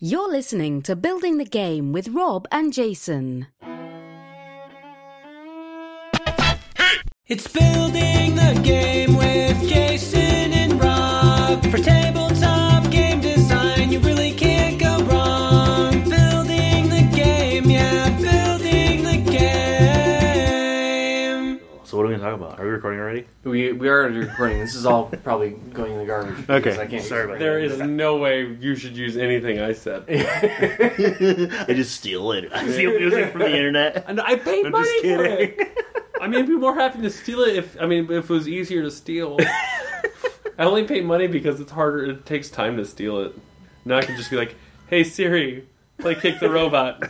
You're listening to Building the Game with Rob and Jason. It's Building the Game with Jason and Rob. For tabletop game design, you really can't go wrong. Building the game, yeah, building the game. So what are we going to talk about? Are we recording already? We are already recording. This is all probably going in the garbage. Okay, I can't sorry about There is no way you should use anything I said. I just steal it. I steal music from the internet. And I paid I'm money just for kidding. it. I mean, I'd be more happy to steal it if it was easier to steal. I only pay money because it's harder. It takes time to steal it. Now I can just be like, "Hey Siri, play Kick the Robot."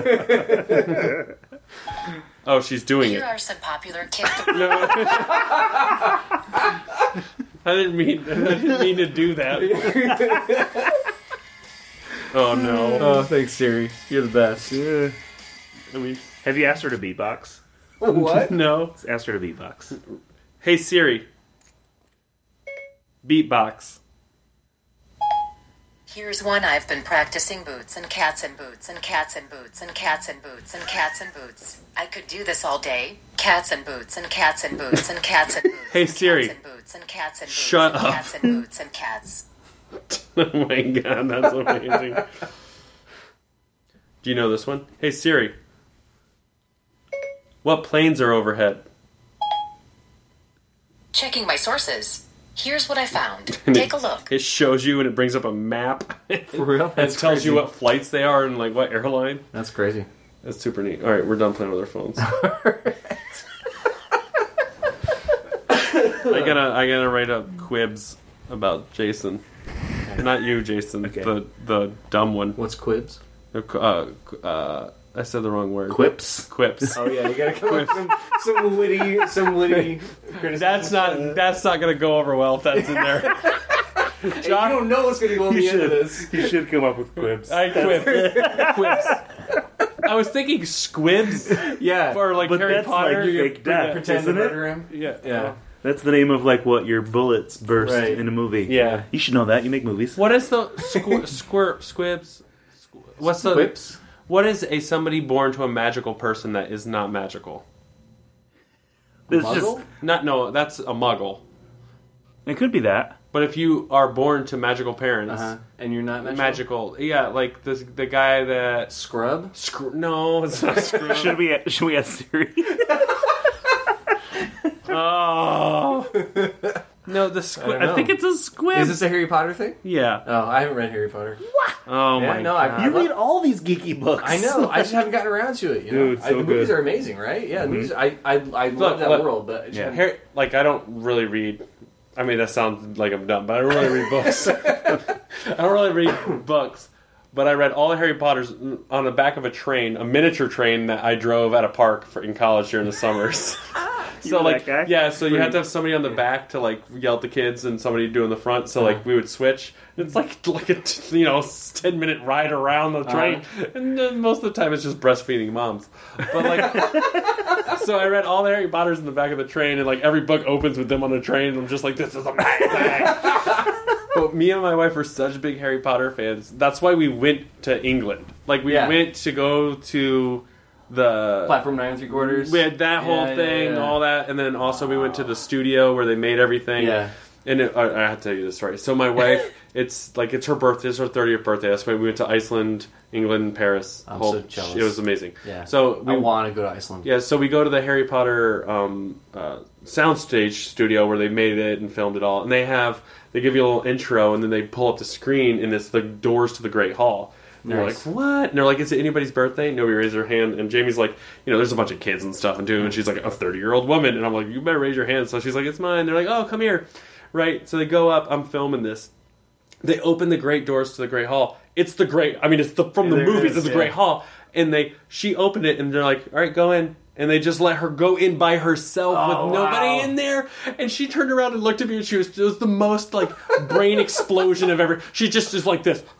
Oh, she's doing Here it. are some popular Kick the No. I didn't mean to do that. Oh no. Oh, thanks, Siri. You're the best. Yeah. I mean, have you asked her to beatbox? What? No. Asked her to beatbox. Hey Siri. Beatbox. Here's one I've been practicing: boots and cats and boots and cats and boots and cats and boots and cats and boots. I could do this all day. Cats and boots and cats and boots and cats and boots. Hey, Siri. Cats and boots and cats and boots. Shut and up. Cats and boots and cats. Oh my god, that's amazing. Do you know this one? Hey Siri. What planes are overhead? Checking my sources. Here's what I found. Take a look. It shows you and it brings up a map. For real? And That's it tells crazy. you what flights they are and like what airline. That's crazy. That's super neat. Alright, we're done playing with our phones. I gotta write up quibs about Jason. Not you, Jason. Okay. The dumb one. What's quibs? I said the wrong word. Quips? Quips. Oh yeah, you gotta come up with some witty criticism. That's not gonna go over well if that's in there. Hey, you don't know what's gonna go on the end of this. You should come up with quibs. I quip. Quips. I was thinking squibs Yeah, or like But Harry that's Potter. like fake death, pretend to isn't it? murder him. Yeah. Yeah. That's the name of like what your bullets burst Right. in a movie. Yeah. You should know that. You make movies. What is the squibs? What's the Quips. What is somebody born to a magical person that is not magical? It's Muggle? That's a muggle. It could be that. But if you are born to magical parents, And you're not magical, yeah, like the guy that Scrub? no, it's not Scrub. Should we ask Siri? Oh no, the squib. I don't I think know. it's a squib. Is this a Harry Potter thing? Yeah. Oh, I haven't read Harry Potter. Oh Yeah, my no, god. I You love- read all these geeky books. I know. I just haven't gotten around to it. You know? Dude, so the movies good. are amazing, right? Yeah, the movies. I love that look. world, but I just Yeah. haven't- Like I don't really read. I mean, that sounds like I'm dumb, but I don't really read books. I don't really read books, but I read all the Harry Potters on the back of a train, a miniature train that I drove at a park in college during the summers. So were like, that guy? yeah, so you have to have somebody on the back to like yell at the kids, and somebody doing the front. So like, we would switch. It's like a 10-minute ride around the train, and then most of the time it's just breastfeeding moms. But like, so I read all the Harry Potters in the back of the train, and like every book opens with them on the train, and I'm just like, this is amazing. But me and my wife are such big Harry Potter fans. That's why we went to England. Like we Yeah. went to go to the Platform 9 3/4. we had that whole Yeah, thing, yeah. all that, and then also we went to the studio where they made everything. Yeah. And I have to tell you this story. So my wife, it's her birthday, it's her 30th birthday. That's why we went to Iceland, England, Paris. I'm so jealous. It was amazing. Yeah. So I want to go to Iceland. yeah, so we go to the Harry Potter soundstage studio where they made it and filmed it all, and they give you a little intro, and then they pull up the screen, and it's the doors to the Great Hall. And you're like, Nice. what? And they're like, is it anybody's birthday? Nobody raised their hand. And Jamie's like, there's a bunch of kids and stuff, and she's like a 30-year-old woman, and I'm like, you better raise your hand. So she's like, it's mine. They're like, oh, come here, right? So they go up. I'm filming this. They open the great doors to the Great Hall. It's the great. I mean, it's from the There it movies. is, It's the yeah. Great Hall, and she opened it, and they're like, all right, go in. And they just let her go in by herself with nobody wow. in there. And she turned around and looked at me, and it was the most like brain explosion of ever. She just is like this.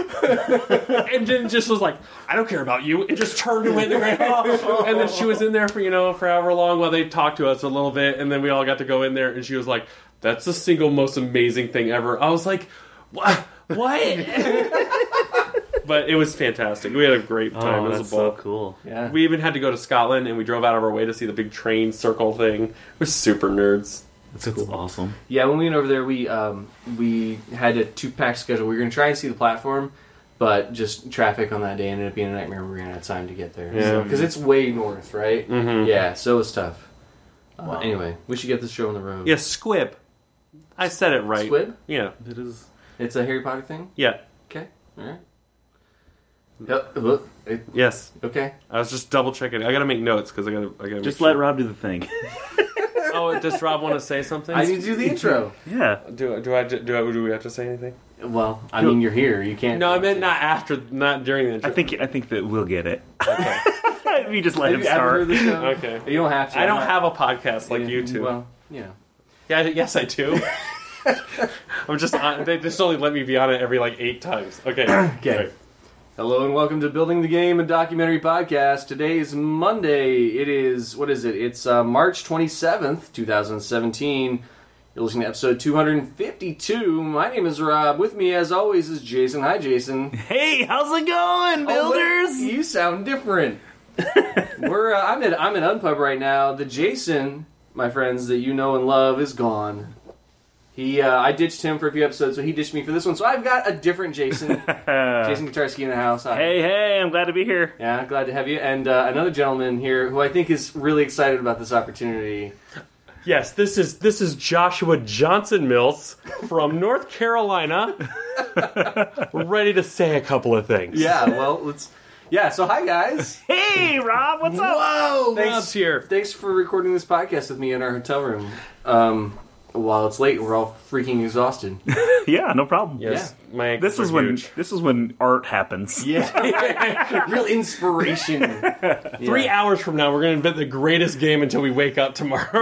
And then just was like, I don't care about you, and just turned and went in the Great Hall. And then she was in there for for however long while they talked to us a little bit, and then we all got to go in there, and she was like, that's the single most amazing thing ever. I was like, what? But it was fantastic. We had a great time. It was that's a ball. so cool. Yeah. We even had to go to Scotland, and we drove out of our way to see the big train circle thing. We're super nerds. That's awesome. Yeah, when we went over there, we had a 2-pack schedule. We were going to try and see the platform, but just traffic on that day ended up being a nightmare. We ran out of time to get there. Yeah. Because it's way north, right? Mhm. Yeah, so it was tough. Anyway, we should get this show on the road. Yeah, Squib. I said it right. Squib? Yeah. It is. It's a Harry Potter thing? Yeah. Okay, alright. Yep. Yes. Okay. I was just double checking. I gotta make notes because I gotta. Just make let sure. Rob do the thing. Oh, does Rob want to say something? I need to do the intro. Yeah. Do we have to say anything? Well, I mean, you're here. You can't. No, I meant not during the intro. I think that we'll get it. Okay. If you just let Have him you ever start. heard the show? Okay. You don't have to. I don't have a podcast like you two. Well, you know. Yeah, yes, I do. I'm just. They just only let me be on it every 8 times. Okay. Okay. Right. Hello and welcome to Building the Game, a documentary podcast. Today is Monday. It is, what is it? It's March 27th, 2017. You're listening to episode 252. My name is Rob. With me, as always, is Jason. Hi, Jason. Hey, how's it going, builders? Oh, you sound different. I'm at Unpub right now. The Jason, my friends, that you know and love, is gone. I ditched him for a few episodes, so he ditched me for this one. So I've got a different Jason. Jason Guitarski in the house. Hi. Hey, I'm glad to be here. Yeah, glad to have you. And another gentleman here who I think is really excited about this opportunity. Yes, this is Joshua Johnson Mills from North Carolina, ready to say a couple of things. Yeah, well, let's... Yeah, so hi, guys. Hey, Rob, what's up? Whoa, Thanks. Rob's here. Thanks for recording this podcast with me in our hotel room. While it's late, we're all freaking exhausted. Yeah, no problem. Yes, my This ankles is are when huge. art happens. Yeah. Real inspiration. 3 hours from now, we're going to invent the greatest game until we wake up tomorrow.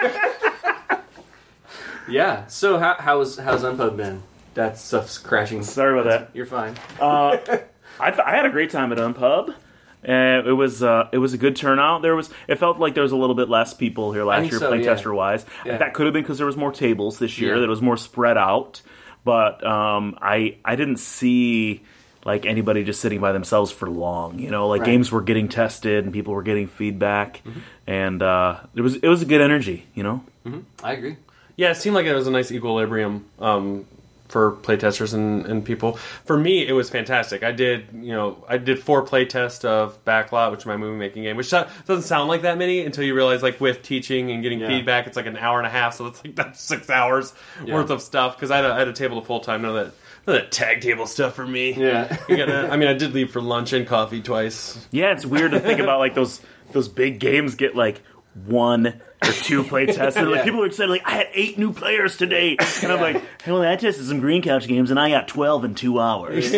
Yeah, so how's Unpub been? That stuff's crashing. Sorry about that. You're fine. I had a great time at Unpub. It was a good turnout. It felt like there was a little bit less people here last think year, so, playtester wise. Yeah. That could have been because there was more tables this year. Yeah. That it was more spread out. But I didn't see anybody just sitting by themselves for long. Right. Games were getting tested and people were getting feedback, and it was a good energy. Mm-hmm. I agree. Yeah, it seemed like there was a nice equilibrium for playtesters and people. For me, it was fantastic. I did 4 playtests of Backlot, which is my movie making game, which doesn't sound like that many until you realize with teaching and getting feedback, it's an hour and a half, so it's that's 6 hours worth of stuff. Because I had a table to full time. None of that tag table stuff for me. Yeah. I did leave for lunch and coffee twice. Yeah, it's weird to think about those big games get 1 or 2 play tests. And people are excited, I had 8 new players today. And I'm like, hey, well, I tested some Green Couch games and I got 12 in 2 hours.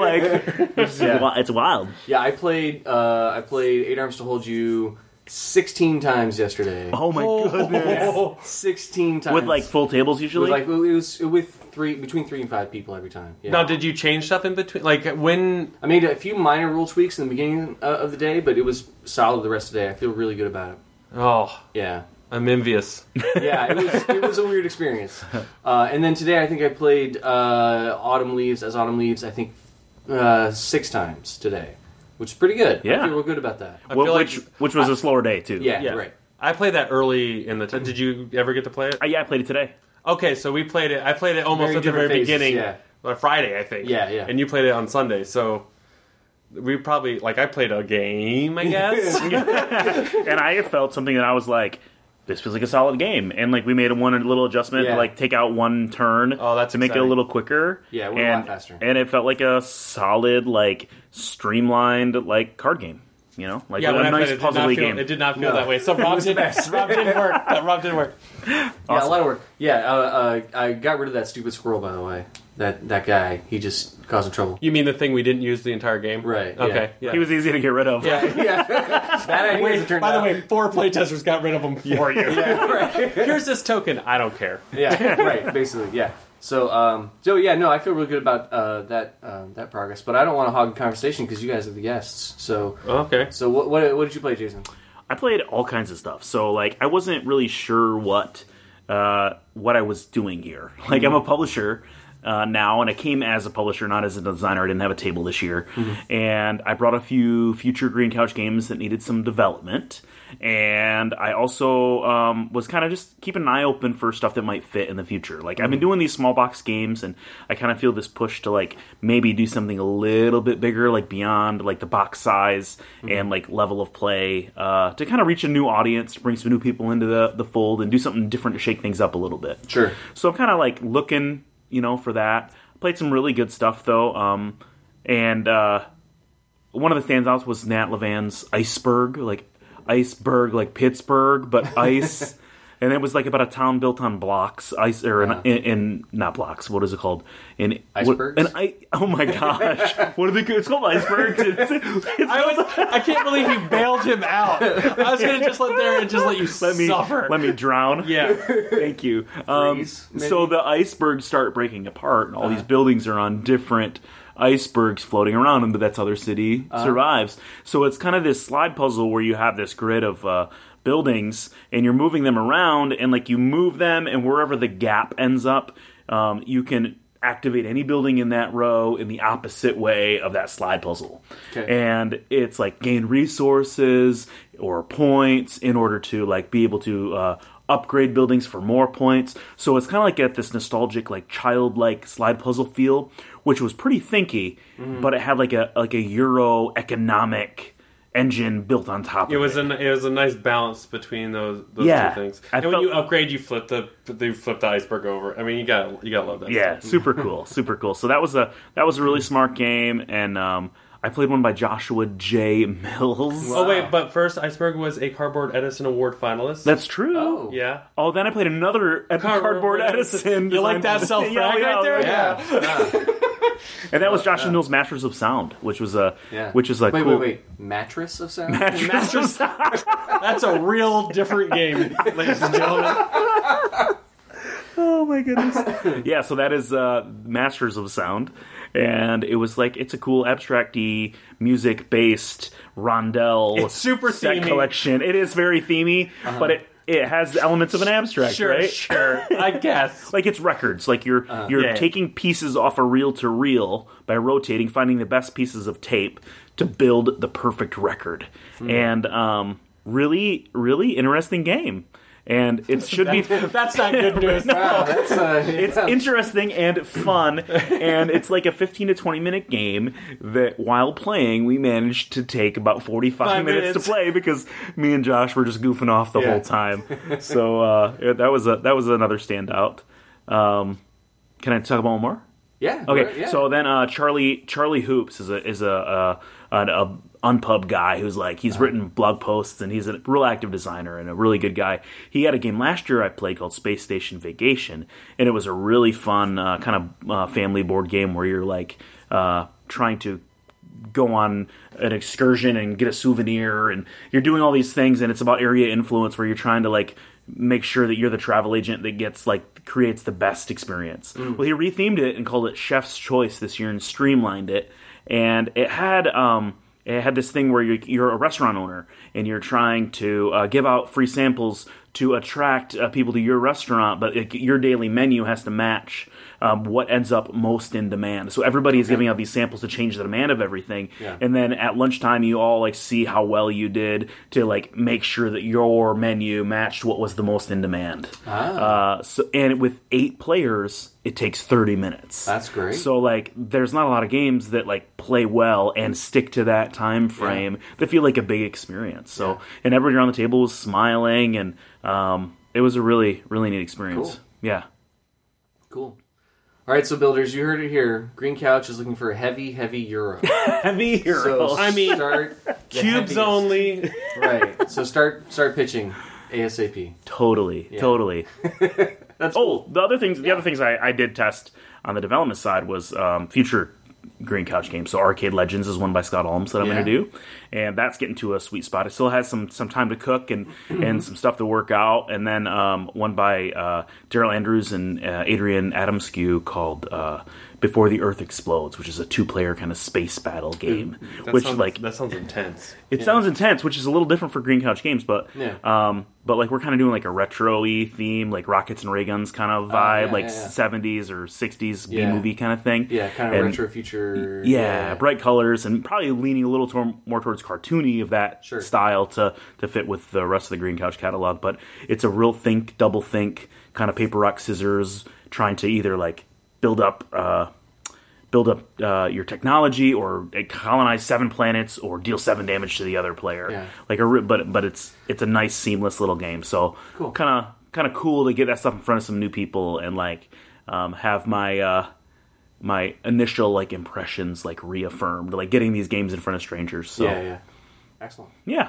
It's wild. Yeah, I played 8 Arms to Hold You 16 times yesterday. Oh my goodness. 16 times. With full tables usually? It was with between 3 and 5 people every time. Yeah. Now, did you change stuff in between? When... I made a few minor rule tweaks in the beginning of the day, but it was solid the rest of the day. I feel really good about it. Oh, Yeah. I'm envious. Yeah, it was a weird experience. And then today I think I played Autumn Leaves, I think 6 times today, which is pretty good. Yeah. I feel real good about that. I feel which was a slower day too. Yeah, Yeah. right. I played that early in the... Did you ever get to play it? Yeah, I played it today. Okay, so we played it. I played it almost Very at the very different phases, beginning. Friday, I think. Yeah, yeah. And you played it on Sunday, so we probably... I played a game, I guess. And I felt something that I was like, this feels like a solid game. And we made one little adjustment Yeah. to take out 1 turn Oh, that's to make it a exciting. little quicker. Yeah, it went a lot faster. And it felt like a solid, streamlined card game. Yeah, a when I nice played puzzly it, game. it did not feel No. that way. So Rob didn't work. Rob didn't work. Yeah, a lot of work. Yeah, I got rid of that stupid squirrel, by the way. That guy, he just causing trouble. You mean the thing we didn't use the entire game? Right, yeah. Okay. Yeah. He was easy to get rid of. Yeah. That idea as it turned By the out. way, 4 playtesters got rid of them for you. Yeah, right. Here's this token. I don't care. Yeah, right. Basically, yeah. So yeah, no, I feel real good about that progress, but I don't want to hog the conversation because you guys are the guests. So, Okay. so what did you play, Jason? I played all kinds of stuff. So, I wasn't really sure what I was doing here. I'm a publisher, now, and I came as a publisher, not as a designer. I didn't have a table this year. And I brought a few future Green Couch games that needed some development. And I also was kind of just keeping an eye open for stuff that might fit in the future. Like, I've been doing these small box games, and I kind of feel this push to, like, maybe do something a little bit bigger, like beyond, like, the box size and, like, level of play to kind of reach a new audience, to bring some new people into the fold and do something different to shake things up a little bit. Sure. So I'm kind of, like, looking, for that. Played some really good stuff, though. And one of the standouts was Nat Levan's Iceberg, like Pittsburgh, but ice. And it was like about a town built on blocks, ice, or in not blocks. What is it called? Icebergs. Oh my gosh! What are they? It's called icebergs. I can't believe he bailed him out. I was gonna just let you suffer. Let me drown. Yeah. Thank you. Freeze, So the icebergs start breaking apart, and all these buildings are on different icebergs floating around, and that's how their city survives. So it's kind of this slide puzzle where you have this grid of buildings, and you're moving them around, and like you move them, and wherever the gap ends up, you can activate any building in that row in the opposite way of that slide puzzle. Okay. And it's like gain resources or points in order to like be able to upgrade buildings for more points. So it's kind of like at this nostalgic, like childlike slide puzzle feel, which was pretty thinky, but it had like a Euro economic engine built on top of it. It was a nice balance between those two things. And when you upgrade, you flip the iceberg over. I mean, you gotta love that. Yeah, stuff. super cool, super cool. So that was a really smart game, and I played one by Joshua J. Mills. Oh wait, but first, Iceberg was a Cardboard Edison Award finalist. That's true. Oh. Yeah. Oh, then I played another Cardboard Edison. You like that self-brag right there? Yeah. And that was Joshua Mills' Masters of Sound, which was like cool. Wait. Mattress of Sound? Masters of Sound. That's a real different game, ladies and gentlemen. Oh my goodness. Yeah, so that is Masters of Sound. And it was like, it's a cool abstract-y, music-based rondelle It's super set themey. collection. It is very themey, but it has the elements of an abstract, right? Sure. I guess. Like it's records. Like you're taking pieces off a reel to reel by rotating, finding the best pieces of tape to build the perfect record. And really, really interesting game. And it should be... That's not good news. Wow, It's interesting and fun, and it's like a 15 to 20 minute game that while playing, we managed to take about 45 minutes to play because me and Josh were just goofing off the whole time. So that was another standout. Can I talk about one more? Yeah. Okay, yeah. so then Charlie Hoops is a Unpub guy who's like, he's written blog posts and he's a real active designer and a really good guy. He had a game last year I played called Space Station Vacation, and it was a really fun kind of family board game where you're like trying to go on an excursion and get a souvenir, and you're doing all these things, and it's about area influence where you're trying to like make sure that you're the travel agent that gets like creates the best experience. Well, he rethemed it and called it Chef's Choice this year and streamlined it, and it had this thing where you're a restaurant owner and you're trying to give out free samples to attract people to your restaurant, but your daily menu has to match what ends up most in demand. So everybody is giving out these samples to change the demand of everything. Yeah. And then at lunchtime, you all like see how well you did to like make sure that your menu matched what was the most in demand. And with 8 players, it takes 30 minutes. That's great. So like, there's not a lot of games that like play well and stick to that time frame that feel like a big experience. So and everybody around the table was smiling, and it was a really, really neat experience. Cool. Yeah. Cool. All right, so builders, you heard it here. Green Couch is looking for a heavy euro. Heavy hero. So start Cubes only. Right. So start pitching ASAP. Totally. That's cool. The other things I did test on the development side was future Green Couch games. So Arcade Legends is one by Scott Alms that I'm going to do, and that's getting to a sweet spot. It still has some time to cook and some stuff to work out. And then one by Daryl Andrews and Adrian Adamskew called Before the Earth Explodes, which is a 2-player kind of space battle game. That sounds intense. It sounds intense, which is a little different for Green Couch Games, but but like we're kind of doing like a retro-y theme, like Rockets and Ray Guns kind of vibe, 70s or 60s B-movie kind of thing. Yeah, kind of retro future. Yeah, bright colors, and probably leaning a little more towards cartoony of that style to fit with the rest of the Green Couch catalog. But it's a real double think, kind of paper, rock, scissors, trying to either like build up your technology, or colonize 7 planets, or deal 7 damage to the other player. Yeah. But it's a nice seamless little game. So cool. kind of cool to get that stuff in front of some new people and like have my my initial like impressions like reaffirmed, like getting these games in front of strangers. So yeah, excellent. Yeah.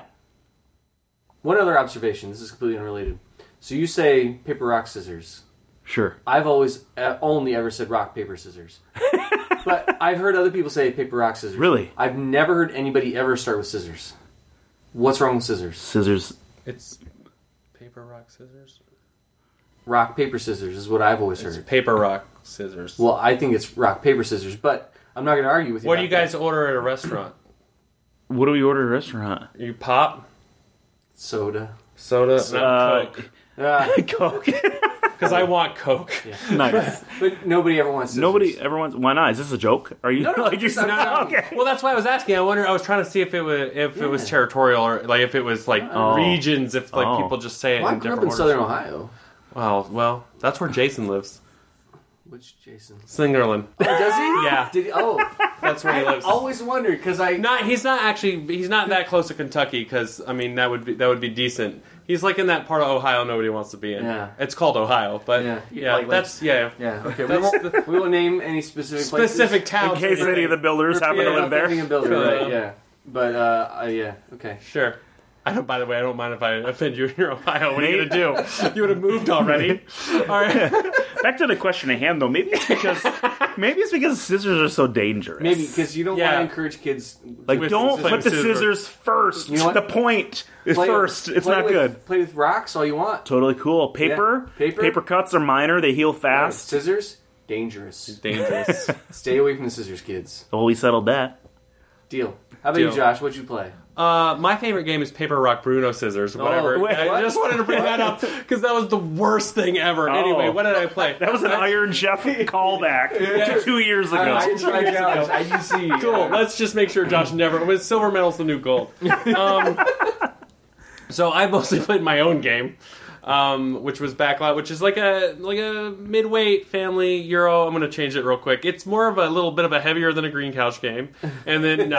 One other observation. This is completely unrelated. So you say paper, rock, scissors. Sure. I've always only ever said rock, paper, scissors. But I've heard other people say paper, rock, scissors. Really? I've never heard anybody ever start with scissors. What's wrong with scissors? Scissors. It's paper, rock, scissors. Rock, paper, scissors is what I've always heard. It's paper, rock, scissors. Well, I think it's rock, paper, scissors, but I'm not going to argue with you. What do you guys order at a restaurant? What do we order at a restaurant? You pop? Soda. Not Coke. Coke. Because I want Coke. Yeah. Nice. But nobody ever wants scissors. Nobody ever wants. Why not? Is this a joke? Are you? No, like you're no. Okay. Well, that's why I was asking. I was trying to see if it was territorial, or like if it was like regions. If like people just say it Well, I in grew up different in Southern orders. Ohio. Well, that's where Jason lives. Which Jason? Singerland. Oh, does he? Yeah. Did he? Oh, That's where he lives. I always wondered because He's not that close to Kentucky, because I mean that would be decent. He's like in that part of Ohio nobody wants to be in. Yeah. It's called Ohio, but Yeah. Okay. We won't name any specific towns In case any of the builders happen to live there. A builder, right? Yeah. But yeah. Okay. Sure. By the way, I don't mind if I offend you in your Ohio. What are you gonna do? You would have moved already. All right. Back to the question at hand, though. Maybe it's because scissors are so dangerous. Maybe because you don't want to encourage kids. Like, don't put the scissors first. You know what? The point is first. It's not good. Play with rocks all you want. Totally cool. Paper. Paper cuts are minor. They heal fast. Scissors, dangerous. Dangerous. Stay away from the scissors, kids. Well, we settled that. Deal. How about you, Josh? What'd you play? My favorite game is Paper, Rock, Bruno, Scissors, whatever. Wait, I just wanted to bring that up because that was the worst thing ever. Anyway, what did I play? That was an Iron Chef callback to 2 years ago. IGC. Cool. Let's just make sure Josh never. With silver medal's the new gold. So I mostly played my own game, which was Backlot, which is like a mid-weight family Euro. I'm going to change it real quick. It's more of a little bit of a heavier than a Green Couch game. And then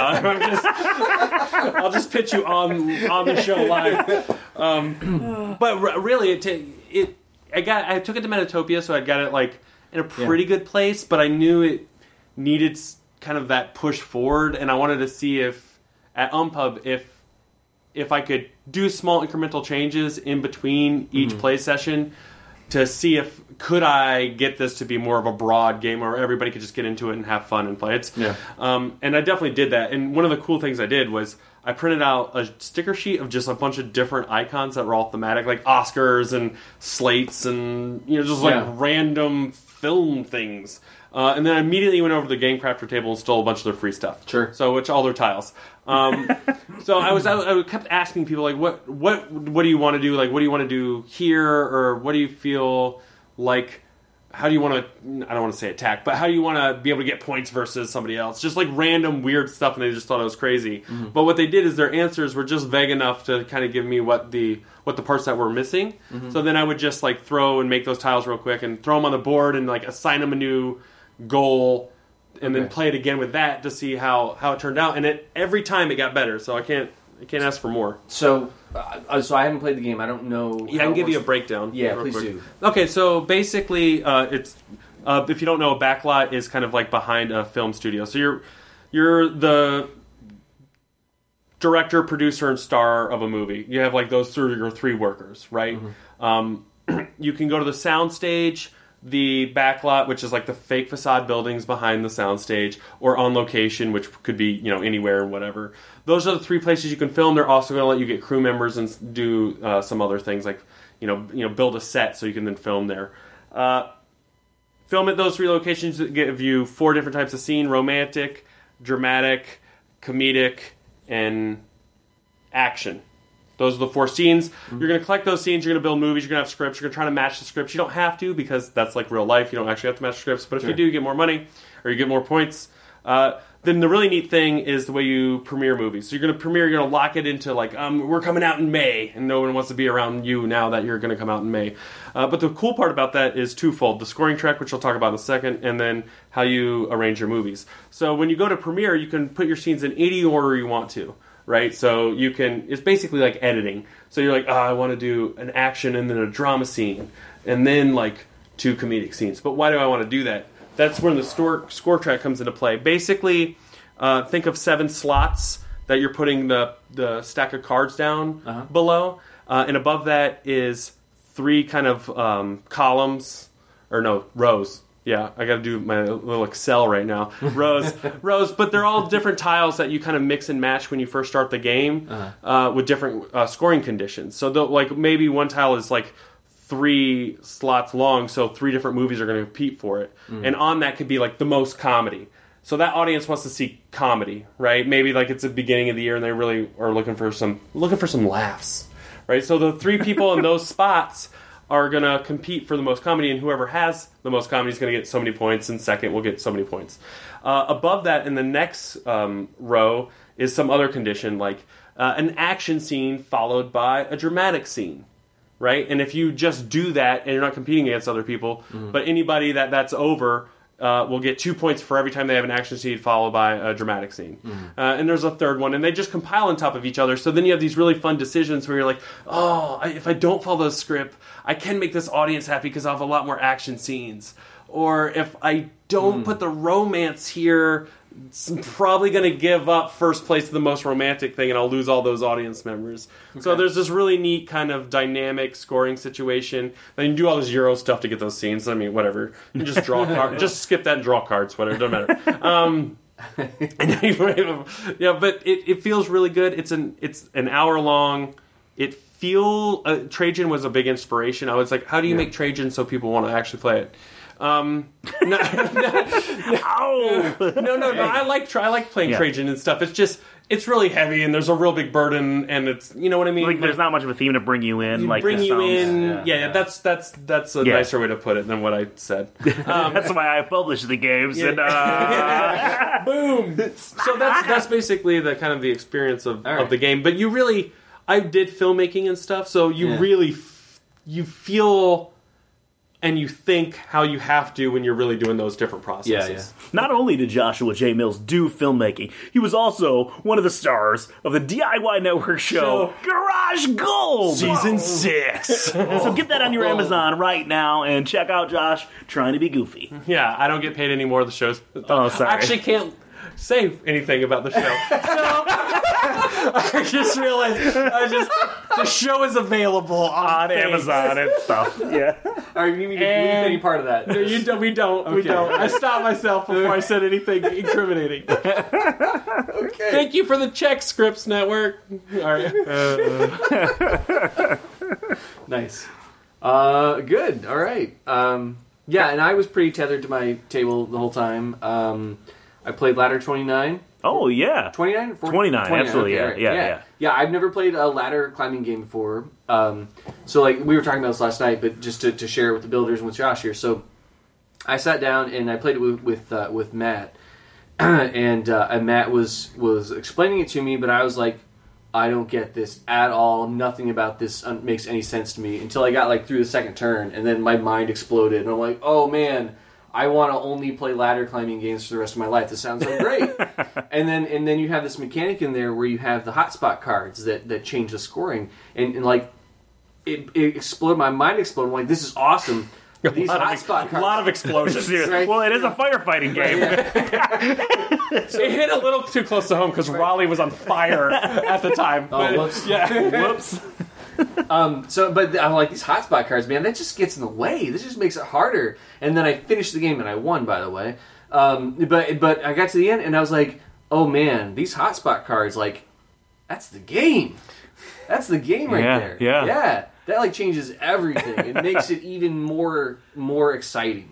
I'll just pitch you on the show live. But really, I took it to Metatopia, so I got it like in a pretty good place. But I knew it needed kind of that push forward, and I wanted to see if at Unpub if I could do small incremental changes in between each play session to see if could I get this to be more of a broad game where everybody could just get into it and have fun and play it. And I definitely did that. And one of the cool things I did was I printed out a sticker sheet of just a bunch of different icons that were all thematic, like Oscars and slates and just like random film things. And then I immediately went over to the Game Crafter table and stole a bunch of their free stuff. Sure. So which all their tiles. So I kept asking people like, what do you want to do? Like, what do you want to do here, or what do you feel like? How do you want to? I don't want to say attack, but how do you want to be able to get points versus somebody else? Just like random weird stuff, and they just thought it was crazy. But what they did is their answers were just vague enough to kind of give me what the parts that were missing. So then I would just like throw and make those tiles real quick and throw them on the board and like assign them a new goal. And then play it again with that to see how it turned out, and every time it got better. So I can't ask for more. So I haven't played the game. I don't know. Yeah, I can give you a breakdown. Yeah, please do. Okay, so basically, it's if you don't know, a Backlot is kind of like behind a film studio. So you're the director, producer, and star of a movie. You have like those your three workers, right? You can go to the soundstage, the Backlot, which is like the fake facade buildings behind the soundstage, or on location, which could be anywhere and whatever. Those are the three places you can film. They're also going to let you get crew members and do some other things like build a set so you can then film there. film at those 3 locations that give you 4 different types of scene: romantic, dramatic, comedic, and action. Those are the 4 scenes. You're going to collect those scenes. You're going to build movies. You're going to have scripts. You're going to try to match the scripts. You don't have to, because that's like real life. You don't actually have to match the scripts. But if you do, you get more money, or you get more points. Then the really neat thing is the way you premiere movies. So you're going to premiere, you're going to lock it into like, we're coming out in May, and no one wants to be around you now that you're going to come out in May. But the cool part about that is twofold: the scoring track, which I'll talk about in a second, and then how you arrange your movies. So when you go to premiere, you can put your scenes in any order you want to, right? So you can, it's basically like editing. So you're like, I want to do an action and then a drama scene, and then like 2 comedic scenes. But why do I want to do that? That's when the score track comes into play. Basically, think of 7 slots that you're putting the stack of cards down below. And above that is 3 kind of columns, or no, rows. Yeah, I got to do my little Excel right now. Rows, but they're all different tiles that you kind of mix and match when you first start the game with different scoring conditions. So like maybe one tile is like 3 slots long, so 3 different movies are going to compete for it. And on that could be like the most comedy. So that audience wants to see comedy, right? Maybe like it's the beginning of the year and they really are looking for some laughs, right? So the 3 people in those spots are going to compete for the most comedy, and whoever has the most comedy is going to get so many points, and second will get so many points. Above that, in the next row, is some other condition, like an action scene followed by a dramatic scene. Right? And if you just do that and you're not competing against other people, but anybody that's over will get 2 points for every time they have an action scene followed by a dramatic scene. And there's a third one, and they just compile on top of each other. So then you have these really fun decisions where you're like, if I don't follow the script, I can make this audience happy because I'll have a lot more action scenes. Or if I don't put the romance here, I'm probably going to give up first place to the most romantic thing, and I'll lose all those audience members. Okay. So there's this really neat kind of dynamic scoring situation. Then you do all this Euro stuff to get those scenes. I mean, whatever. You just draw cards. Just skip that and draw cards. Whatever. Doesn't matter. Yeah, but it feels really good. It's an hour long. Trajan was a big inspiration. I was like, how do you make Trajan so people want to actually play it? No, I like playing Trajan and stuff. It's really heavy, and there's a real big burden, and it's, you know what I mean. Like there's not much of a theme to bring you in. That's a nicer way to put it than what I said. That's why I published the games. And boom. So that's basically the kind of the experience of the game. But I did filmmaking and stuff, so you really you feel. And you think how you have to when you're really doing those different processes. Yeah. Not only did Joshua J. Mills do filmmaking, he was also one of the stars of the DIY Network show Garage Gold! Season 6. So get that on your Amazon right now and check out Josh trying to be goofy. Yeah, I don't get paid any more of the shows. Oh, sorry. I actually can't say anything about the show. I just realized the show is available on Amazon and stuff. Yeah. All right, you need any part of that? We don't. I stopped myself before I said anything incriminating. Okay. Thank you for the check, Scripps Network. All right. Nice. Good. All right. Yeah, and I was pretty tethered to my table the whole time. I played Ladder 29. Oh, yeah. 29? 29, absolutely, okay, yeah, right. yeah. Yeah, I've never played a ladder climbing game before. So, like, we were talking about this last night, but just to share with the builders and with Josh here. So, I sat down and I played it with Matt. and Matt was explaining it to me, but I was like, I don't get this at all. Nothing about this makes any sense to me until I got, like, through the second turn, and then my mind exploded, and I'm like, oh, man, I want to only play ladder climbing games for the rest of my life. This sounds so great. and then you have this mechanic in there where you have the hotspot cards that change the scoring. And like, it exploded. My mind exploded. I'm like, this is awesome. These hotspot cards. A lot of explosions. Right? Well, it is a firefighting game. It hit a little too close to home because Raleigh was on fire at the time. Oh, whoops. Yeah. Whoops. But I'm like, these hotspot cards, man, that just gets in the way. This just makes it harder. And then I finished the game, and I won, by the way. But I got to the end, and I was like, oh man, these hotspot cards, like, that's the game. That's the game right there. Yeah. That like changes everything. It makes it even more exciting.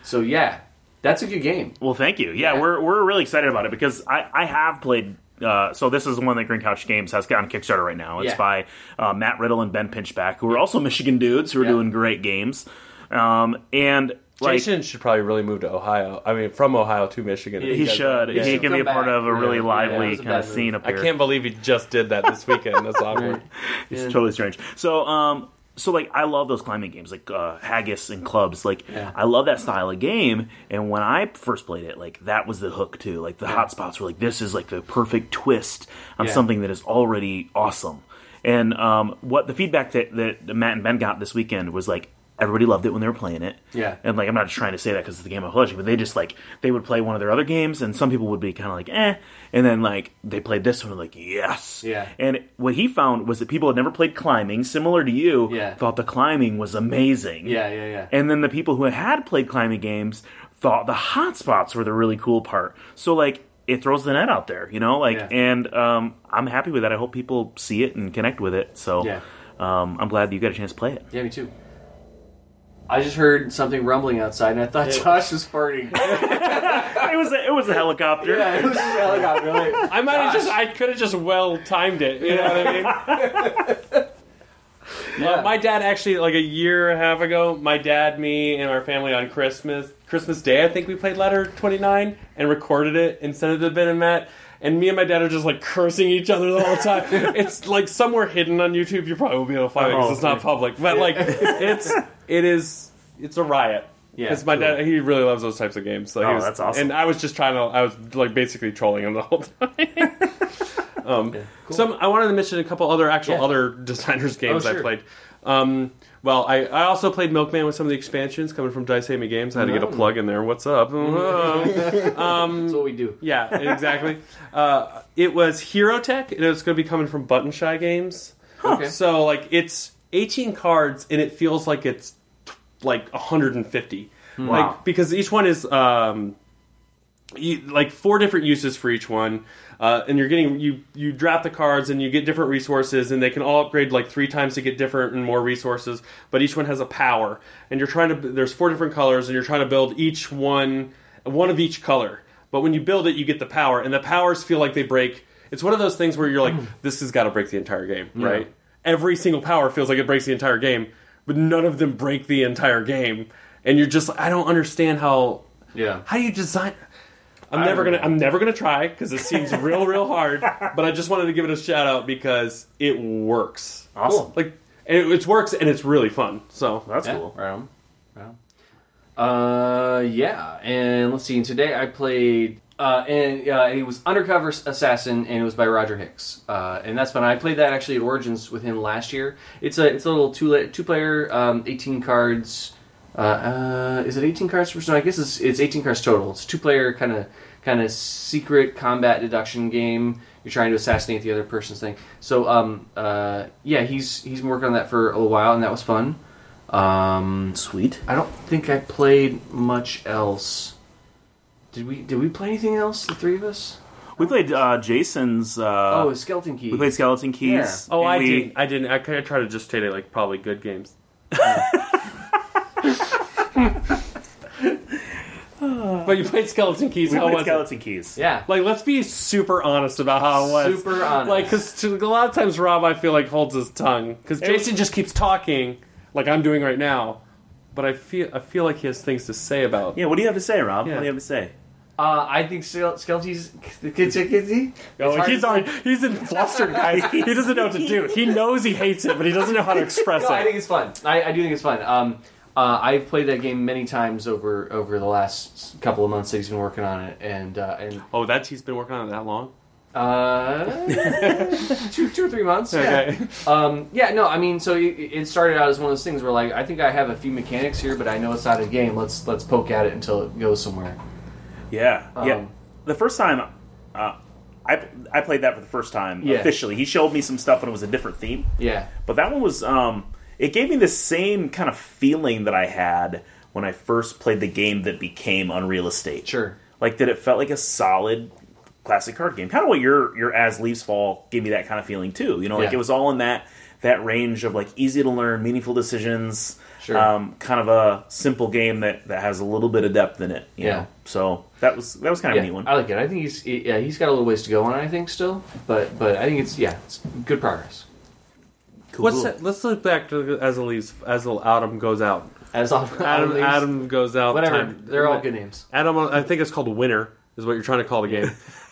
So yeah, that's a good game. Well, thank you. Yeah, Yeah. we're really excited about it because I have played. So this is one that Green Couch Games has got on Kickstarter right now. It's Yeah. by Matt Riddle and Ben Pinchback, who are also Michigan dudes who are Yeah. doing great games. And like, Jason should probably really move to Ohio. I mean, from Ohio to Michigan. Yeah, he guys- should. yeah, He should can be a come part back. of a really Yeah, lively it was a kind of bad scene move. up I here. can't believe he just did that this weekend. That's awkward. It's totally strange. So like I love those climbing games, like Haggis and Clubs. Like Yeah. I love that style of game. And when I first played it, like that was the hook too. Like the hotspots were like, this is like the perfect twist on Yeah. something that is already awesome. And what the feedback that Matt and Ben got this weekend was like, everybody loved it when they were playing it. Yeah. And like I'm not just trying to say that because it's the game I'm playing, but they just like they would play one of their other games, and some people would be kind of like, eh, and then like they played this one, and like yes. Yeah. And what he found was that people had never played climbing, similar to you, Yeah. thought the climbing was amazing. Yeah. And then the people who had played climbing games thought the hotspots were the really cool part. So like it throws the net out there, you know, like, Yeah. and I'm happy with that. I hope people see it and connect with it. So Yeah. I'm glad that you got a chance to play it. Yeah, me too. I just heard something rumbling outside, and I thought Josh was farting. It was a helicopter. Yeah, it was just a helicopter. Like, I could have just well timed it. You know what I mean? yeah. My dad actually, like a year and a half ago, my dad, me, and our family on Christmas Day, I think we played Ladder 29 and recorded it and sent it to Ben and Matt. And me and my dad are just like cursing each other the whole time. It's like somewhere hidden on YouTube. You probably won't be able to find it because it's not public. But like, it's a riot. Yeah, Because my dad, he really loves those types of games. So he was, that's awesome. And I was just I was like basically trolling him the whole time. I wanted to mention a couple other designers' games sure. I played. Well, I also played Milkman with some of the expansions coming from Dice Amy Games. I had to get a plug in there. What's up? That's what we do. Yeah, exactly. It was Hero Tech, and it's going to be coming from Button Shy Games. Okay. So, like, it's 18 cards, and it feels like it's like 150. Wow. Like, because each one is like 4 different uses for each one. And you're getting you draft the cards and you get different resources, and they can all upgrade like 3 times to get different and more resources. But each one has a power, and you're trying to. There's 4 different colors, and you're trying to build each one of each color. But when you build it, you get the power, and the powers feel like they break. It's one of those things where you're like, this has got to break the entire game, right? Every single power feels like it breaks the entire game, but none of them break the entire game, and you're just I don't understand how. Yeah. How do you design? I'm never gonna try because it seems real hard. But I just wanted to give it a shout out because it works. Awesome. Like it works and it's really fun. So That's Yeah, cool. Right on. Yeah, and let's see. And today I played, and it was Undercover Assassin, and it was by Roger Hicks, and that's fun. I played that actually at Origins with him last year. It's a little two player, 18 cards. Is it 18 cards per person? I guess it's 18 cards total. It's a 2-player kind of secret combat deduction game. You're trying to assassinate the other person's thing. So yeah, he's been working on that for a little while, and that was fun. Sweet. I don't think I played much else. Did we play anything else? The 3 of us? We played Jason's. Skeleton Keys. We played Skeleton Keys. oh, I and didn't. I try to just say like probably good games. But you played Skeleton Keys. We How played was Skeleton Keys. Yeah. Like, let's be super honest about how it was. Super honest. Like, because a lot of times Rob, I feel like, holds his tongue. Because Jason just keeps talking, like I'm doing right now. But I feel like he has things to say about. Yeah, what do you have to say, Rob? Yeah. What do you have to say? I think Skeleton's He's in flustered, guys. He doesn't know what to do. He knows he hates it, but he doesn't know how to express No, I it. think it's fun. I do think it's fun. I've played that game many times over the last couple of months that he's been working on it, and Oh, he's been working on it that long? 2 or 3 months. Okay. Yeah. No, I mean, so it started out as one of those things where like I think I have a few mechanics here, but I know it's not a game. Let's poke at it until it goes somewhere. Yeah, yeah. The first time I played that for the first time officially. He showed me some stuff and it was a different theme. Yeah. But that one was it gave me the same kind of feeling that I had when I first played the game that became Unreal Estate. Sure. Like that it felt like a solid classic card game. Kind of what your As Leaves Fall gave me that kind of feeling too. You know, like Yeah. it was all in that range of like easy to learn, meaningful decisions. Sure. kind of a simple game that has a little bit of depth in it. You know? So that was kind of a neat one. I like it. I think he's got a little ways to go on it, I think, still. But I think it's good progress. Cool. Let's look back to as Adam goes out. Adam goes out. Whatever. Time. They're all good names. Adam, I think it's called Winner, is what you're trying to call the game.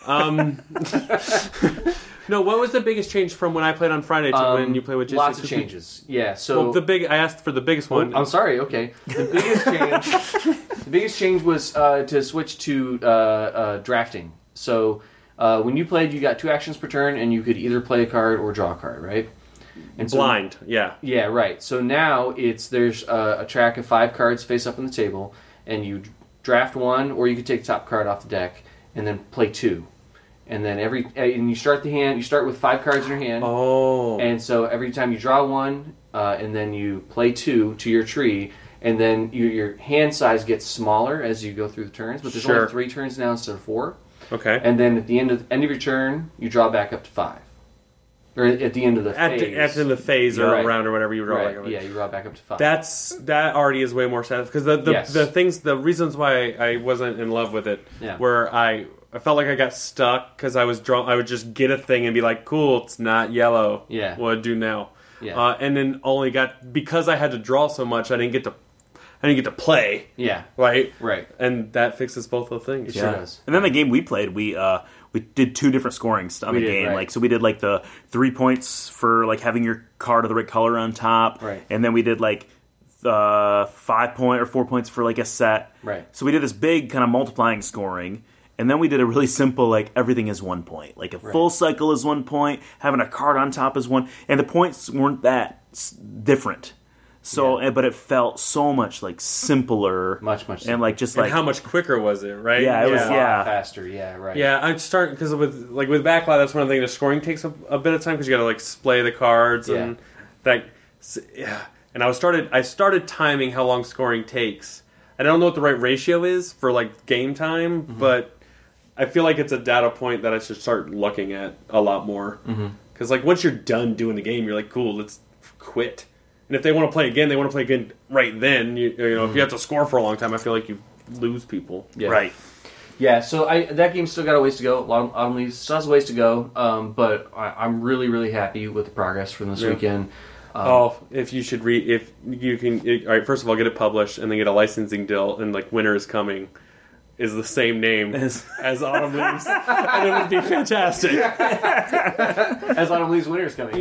No, what was the biggest change from when I played on Friday to when you played with Jason? Lots of changes. Yeah. So I asked for the biggest one. I'm sorry. Okay. The biggest change was to switch to drafting. So when you played, you got 2 actions per turn, and you could either play a card or draw a card, right? And so, blind. Yeah. Yeah. Right. So now there's a track of 5 cards face up on the table, and you draft 1, or you could take the top card off the deck and then play 2. And then and you start the hand. You start with 5 cards in your hand. Oh. And so every time you draw 1, and then you play 2 to your tree, and then your hand size gets smaller as you go through the turns. But there's only 3 turns now instead of 4. Okay. And then at the end of your turn, you draw back up to 5. Or at the end of the phase. At the end of the phase or round or whatever you draw. Right. Yeah, you draw back up to 5. That already is way more satisfying because the reasons why I wasn't in love with it were I felt like I got stuck because I would just get a thing and be like, cool, it's not yellow. Yeah. What do I do now? Yeah. And then because I had to draw so much, I didn't get to play. Yeah. Right. Right. And that fixes both the things. It sure does. And then the game we played, we did 2 different scorings on the game. Right. Like, so we did like the 3 points for like having your card of the right color on top. Right. And then we did like 5 point or 4 points for like a set. Right. So we did this big kind of multiplying scoring. And then we did a really simple, like, everything is 1 point. Like, a full cycle is 1 point, having a card on top is 1. And the points weren't that different. So, but it felt so much, like, simpler. Much simpler. And, like, just And like... how much quicker was it, right? Yeah, it was, a lot faster, right. Yeah, I start because with Backlot, that's one of the things. The scoring takes a bit of time because you got to like splay the cards and that. Yeah, and I started timing how long scoring takes. I don't know what the right ratio is for like game time, but I feel like it's a data point that I should start looking at a lot more. Because like once you're done doing the game, you're like, cool, let's quit. And if they want to play again, they want to play again right then. You know, if you have to score for a long time, I feel like you lose people. Yeah. Right. Yeah, so that game's still got a ways to go. Autumn Leaves still has a ways to go, but I'm really, really happy with the progress from this weekend. If you should if you can, all right. First of all, get it published and then get a licensing deal, and like Winter is Coming is the same name as Autumn Leaves, and it would be fantastic. As Autumn Leaves, Winter is Coming.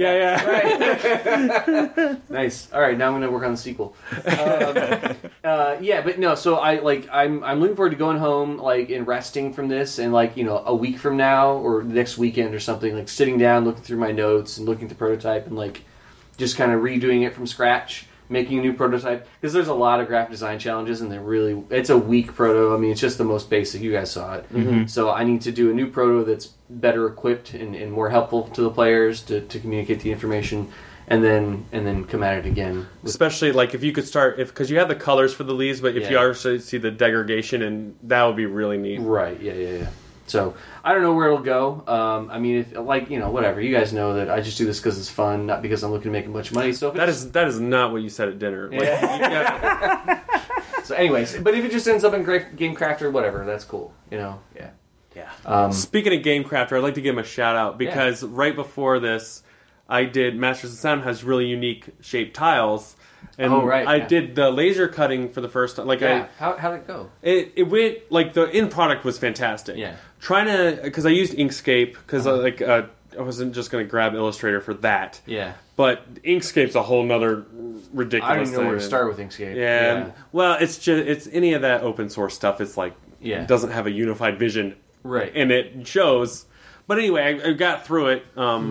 Yeah. Right. Nice. All right, now I'm going to work on the sequel. Yeah, but no. So I'm looking forward to going home, like, and resting from this, and like, you know, a week from now or next weekend or something, like sitting down, looking through my notes and looking at the prototype, and like just kind of redoing it from scratch. Making a new prototype, because there's a lot of graphic design challenges, and it's a weak proto. I mean, it's just the most basic. You guys saw it. So I need to do a new proto that's better equipped and more helpful to the players to communicate the information, and then come at it again. Especially like if you could start because you have the colors for the leaves, but if you also see the degradation, and that would be really neat. Right? Yeah. So I don't know where it'll go. I mean, if, like, you know, whatever. You guys know that I just do this because it's fun, not because I'm looking to make a bunch of money. So that is not what you said at dinner. Yeah. So, anyways, but if it just ends up in great Game Crafter, whatever, that's cool. You know, yeah. Speaking of Game Crafter, I'd like to give him a shout out because right before this, I did Masters of Sound has really unique shaped tiles. And I did the laser cutting for the first time. Like how'd it go? It went like the end product was fantastic. Yeah. Trying to because I used Inkscape because I wasn't just going to grab Illustrator for that. Yeah. But Inkscape's a whole nother ridiculous. I don't even know thing. where to start with Inkscape. Yeah. Well, it's any of that open source stuff. It's like it doesn't have a unified vision. Right. And it shows. But anyway, I got through it.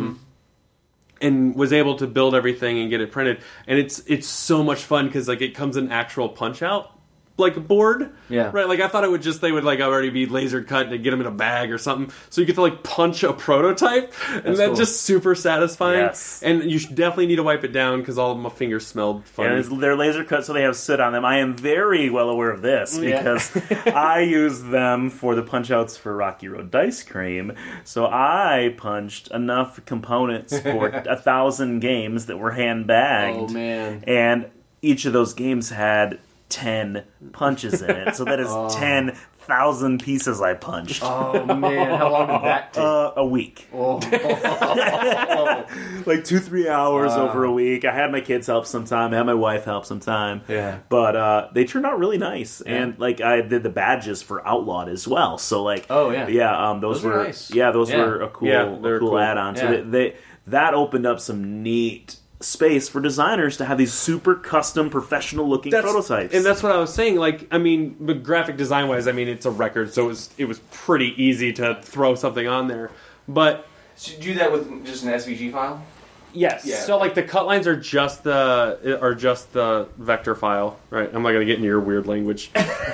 And was able to build everything and get it printed, and it's so much fun because like it comes in actual punch out like a board, right? Like I thought it would they would like already be laser cut to get them in a bag or something, so you get to like punch a prototype, and that's just super satisfying. Yes. And you definitely need to wipe it down because all of my fingers smelled funny. And they're laser cut, so they have soot on them. I am very well aware of this because I use them for the punch outs for Rocky Road Dice Cream. So I punched enough components for 1,000 games that were hand bagged. Oh man! And each of those games had 10 punches in it. So that is 10,000 pieces I punched. Oh man, how long did that take? A week. Like 2-3 hours over a week. I had my kids help sometime. I had my wife help sometime. Yeah. But they turned out really nice. And like I did the badges for Outlawed as well. So like those were nice. Yeah, those were a cool add-on. Yeah. So that opened up some neat space for designers to have these super custom, professional-looking prototypes. And that's what I was saying. Like, I mean, but graphic design-wise, I mean, it's a record, so it was pretty easy to throw something on there. But So you do that with just an SVG file? yes, Yeah. so like the cut lines are just the vector file, right? I'm not going to get into your weird language.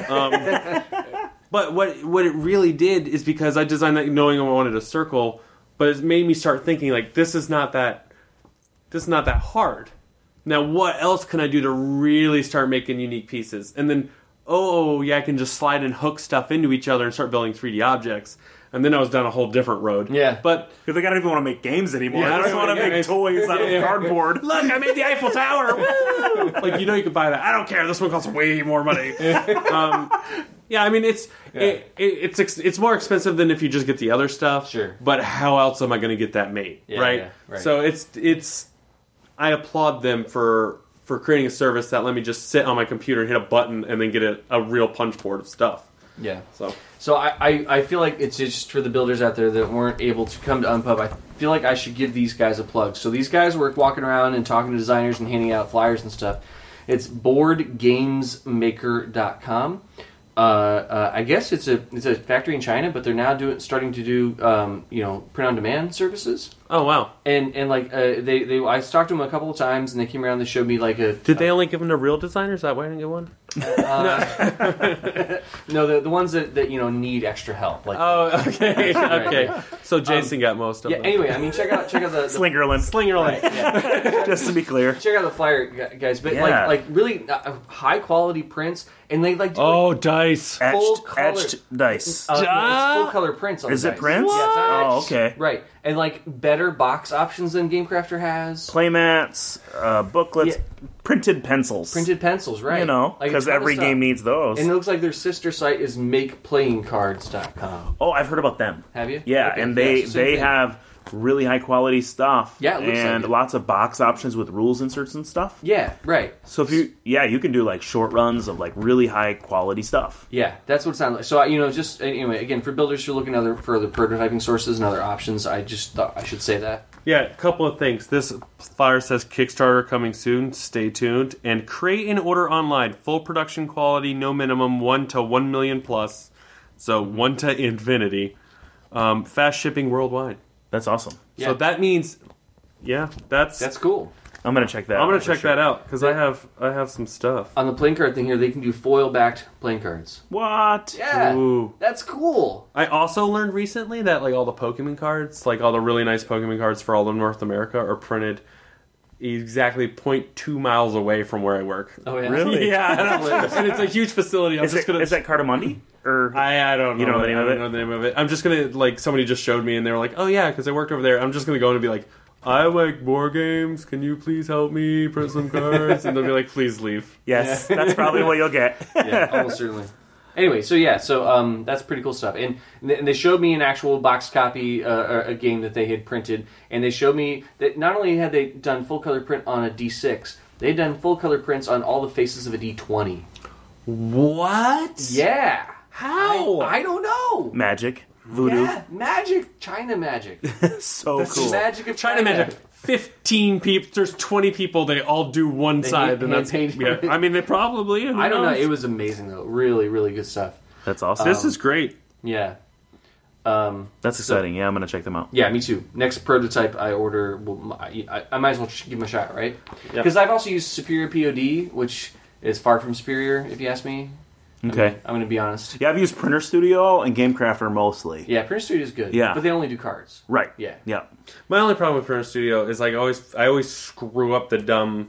But what it really did is because I designed that knowing I wanted a circle, but it made me start thinking like this is not that hard. Now, what else can I do to really start making unique pieces? And then, I can just slide and hook stuff into each other and start building 3D objects. And then I was down a whole different road. Yeah. But Because I don't even want to make games anymore. Yeah, I just want to yeah, make yeah. toys out of cardboard. look, I made the Eiffel Tower. Woo! Like, you can buy that. I don't care. This one costs way more money. Yeah, I mean, it's more expensive than if you just get the other stuff. Sure. But how else am I going to get that made? Yeah, right? yeah, right. So it's I applaud them for creating a service that let me just sit on my computer and hit a button and then get a real punch board of stuff. Yeah. So I feel like it's just for the builders out there that weren't able to come to Unpub. I feel like I should give these guys a plug. So these guys were walking around and talking to designers and handing out flyers and stuff. It's boardgamesmaker.com. I guess it's a factory in China, but they're now starting to do print on demand services. oh wow, And like they I talked to them a couple of times, and they came around. They showed me like a did they only give them to real designers? That way I didn't get one. no the ones that need extra help. Like Oh, okay, okay. Right. So Jason got most of yeah. them. Anyway, I mean check out the Slingerland. Slingerland. Just to be clear. check out the flyer, guys. But Yeah. like really high quality prints, and they like do Oh, dice. full color- Etched dice. it's full color prints on Is the it dice. prints? Yeah, it's not Oh, etched. okay. Right, and like better box options than GameCrafter has. Playmats, booklets, Yeah. printed pencils. Printed pencils, right? You know, Like, a because ton of every stuff. game needs those. And it looks like their sister site is MakePlayingCards.com. Oh, I've heard about them. Have you? Yeah, Okay, and yeah, they it's the same thing. have really high quality stuff. Yeah, it looks like and it. lots of box options with rules inserts and stuff. Yeah, right. So if you can do like short runs of like really high quality stuff. Yeah, that's what it sounds like. So, just anyway, again, for builders who are looking for other prototyping sources and other options, I just thought I should say that. Yeah, a couple of things. This flyer says Kickstarter coming soon. Stay tuned. And create and order online. Full production quality, no minimum, 1 to 1 million plus. So 1 to infinity. Fast shipping worldwide. That's awesome. Yeah. So that means, That's cool. I'm gonna check that. I'm gonna for check sure. that out because I have some stuff. On the playing card thing here, they can do foil-backed playing cards. What? Yeah, Ooh. that's cool. I also learned recently that like all the Pokemon cards, like all the really nice Pokemon cards for all of North America, are printed exactly 0.2 miles away from where I work. Oh, yeah? Really? Yeah, and it's a huge facility. I'm Is just it, gonna. is that Cardamundi? Or I don't know. You don't know the name I of don't it? know the name of it. I'm just gonna like somebody just showed me and they were like, oh yeah, because I worked over there. I'm just gonna go in and be like, I like board games. Can you please help me print some cards? And they'll be like, please leave. yes, that's probably what you'll get. Yeah, almost certainly. Anyway, so that's pretty cool stuff. And they showed me an actual box copy, a game that they had printed, and they showed me that not only had they done full color print on a D6, they'd done full color prints on all the faces of a D20. What? Yeah. How? I don't know. Magic, voodoo, Yeah, magic, China magic. so The cool. magic of China Magic. 15 people. There's 20 people. They all do one side, and that's hand-painted. yeah. I mean, they probably. Who I don't know. knows? It was amazing though. Really, really good stuff. That's awesome. This is great. Yeah. That's exciting. Yeah, I'm gonna check them out. Yeah, me too. Next prototype I order, I might as well give them a shot, right? Yeah. Because I've also used Superior POD, which is far from superior, if you ask me. Okay. I'm going to be honest. Yeah, I've used Printer Studio and GameCrafter mostly. Yeah, Printer Studio is good. Yeah. But they only do cards. Right. Yeah. Yeah. My only problem with Printer Studio is like I always screw up the dumb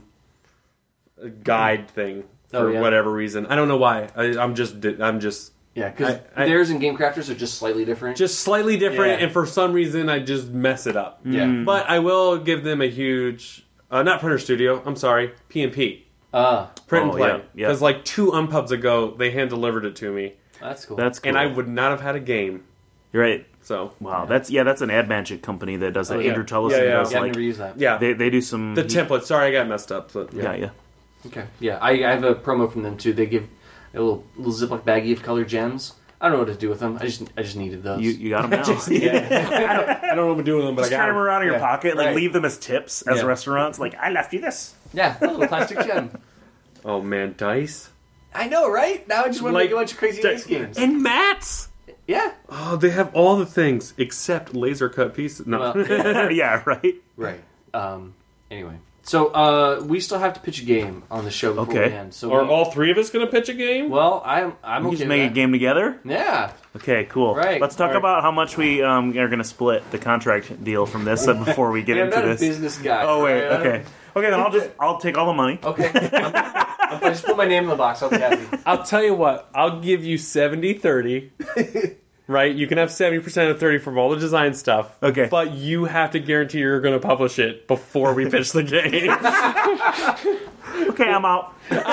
guide thing for whatever reason. I don't know why. I'm just Yeah, because I- theirs and GameCrafters are just slightly different. just slightly different, Yeah. and for some reason I just mess it up. yeah. But I will give them a huge not Printer Studio. I'm sorry, P&P. Print and Oh, play. yeah, yeah. Because like 2 unpubs ago, they hand delivered it to me, That's cool. That's cool. and I would not have had a game. You're right. So Wow, that's an Ad Magic company that does that. yeah. Andrew Tullison Yeah, yeah. does yeah, I've like never used that. yeah, they do some the template. Sorry, I got messed up. But, Yeah. Okay. Yeah, I have a promo from them too. They give a little Ziploc baggie of colored gems. I don't know what to do with them. I just needed those. You got them now. I don't know what I'm doing with them, but Just I got carry them them. around in your Yeah. pocket, like Right. leave them as tips as Yeah. restaurants. Like I left you this. Yeah, a little plastic gem. Oh man, dice I know, right? Now I just want to make a bunch of crazy dice games. and mats. Yeah. Oh, they have all the things except laser cut pieces. No, Well, Yeah, right. right. Anyway, so we still have to pitch a game on the show before Okay. we end. So are we- all 3 of us going to pitch a game? Well, I'm We okay just with make that. a game together. Yeah. Okay, cool. Right. Let's talk All right. about how much we are going to split the contract deal from this before we get Yeah, I'm into not this. a business guy. Oh wait, right? I don't- okay, then I'll take all the money. Okay. If I just put my name in the box, I'll be happy. I'll tell you what. I'll give you 70-30. Right? You can have 70% of 30 from all the design stuff. Okay. But you have to guarantee you're going to publish it before we pitch the game. Okay, I'm out.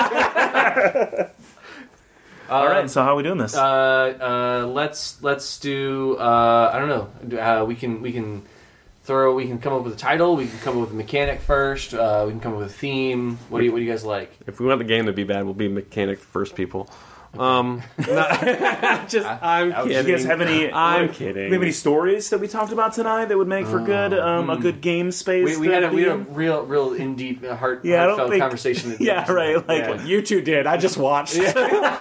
All right. So how are we doing this? Let's do. I don't know. We can come up with a title. We can come up with a mechanic first. We can come up with a theme. What do you guys like? If we want the game to be bad, we'll be mechanic first people. I'm kidding. Do you guys have any? I'm Do kidding. we have any stories that we talked about tonight that would make for good a good game space? We had a theme? real in deep Yeah, I don't heartfelt think- conversation. at the Yeah, end of right, tonight. like- Yeah. You two did. I just watched. Yeah,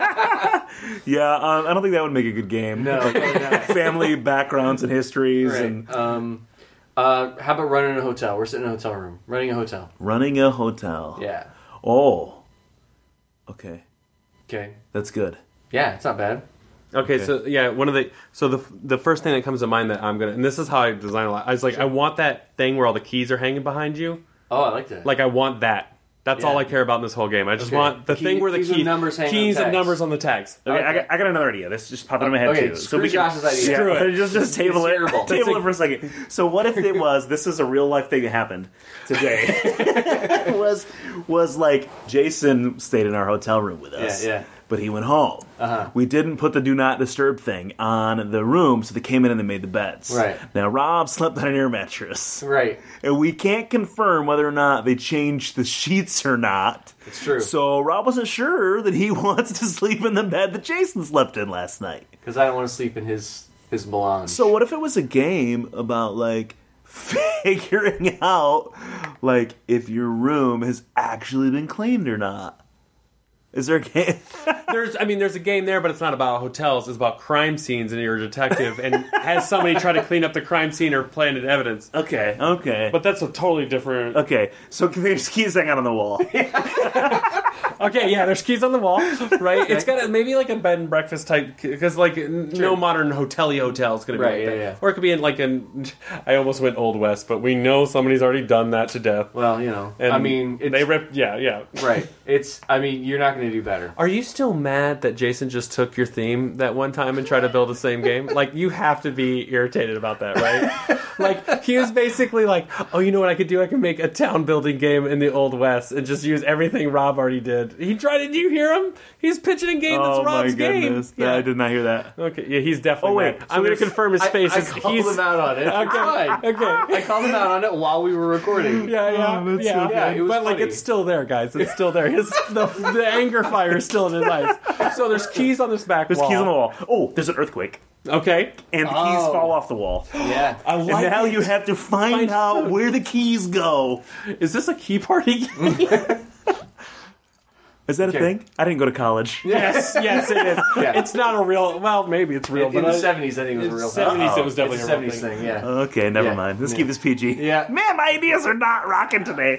I don't think that would make a good game. No, probably not. Family backgrounds and histories Right. and How about running a hotel? We're sitting in a hotel room, running a hotel. running a hotel. Yeah. Oh. Okay, Okay. that's good. Yeah, it's not bad. Okay, so yeah, the first thing that comes to mind that I'm gonna, and this is how I design a lot. I was like, I want that thing where all the keys are hanging behind you. Oh, I like that. Like I want that. That's Yeah. all I care about in this whole game. I just Okay. want the thing where the keys with numbers hanging on keys and tags. numbers on the tags. Okay, Okay. I got another idea. This just popped in my head Okay, too. screw we can- Josh's idea. Yeah, Screw it. Just table It's it. terrible. Table it for a second. So what if it was? This is a real life thing that happened today. was like Jason stayed in our hotel room with us. Yeah. But he went home. Uh-huh. We didn't put the do not disturb thing on the room, so they came in and they made the beds. Right. Now Rob slept on an air mattress, Right. and we can't confirm whether or not they changed the sheets or not. It's true. So Rob wasn't sure that he wants to sleep in the bed that Jason slept in last night. Because I don't want to sleep in his melange. So what if it was a game about like figuring out like if your room has actually been cleaned or not? Is there a game? There's a game there, but it's not about hotels. It's about crime scenes, and you're a detective, and has somebody try to clean up the crime scene or planted evidence. Okay. But that's a totally different. Okay, so there's keys hanging on the wall. Okay, yeah, there's keys on the wall, right? It's got maybe like a bed and breakfast type, because like no modern hotel-y hotel is going to be Right, like that. yeah. Or it could be in like I almost went Old West, but we know somebody's already done that to death. Well, you know, And I mean, it's, they ripped, yeah. right. You're not going to do better. Are you still mad that Jason just took your theme that one time and tried to build the same game? Like, you have to be irritated about that, right? Like, he was basically like, oh, you know what I could do? I can make a town building game in the Old West and just use everything Rob already did. He tried, did you hear him? He's pitching a game that's Rob's game. I did not hear that. Okay, yeah, he's definitely Oh, wait, mad. so I'm going to there's- confirm his face. I is called he's him out on it. It's fine. Okay. I called him out on it while we were recording. Yeah. It was but like, funny. it's still there, guys. It's still there. The anger fire is still in his eyes. So there's keys on this back There's wall. keys on the wall. Oh, there's an earthquake, Okay. and the keys fall off the wall. Yeah. I And like now it. you have to find out where the keys go. Is this a key party game? Is that a Okay. thing? I didn't go to college. Yes, it is. Yeah. It's not a real. Well, maybe it's real. In the but 70s, I think it was a real thing. 70s, it was definitely It's a a real 70s thing. thing, yeah. Okay, never Yeah. mind. Let's Yeah. keep this PG. Yeah. Man, my ideas are not rocking today.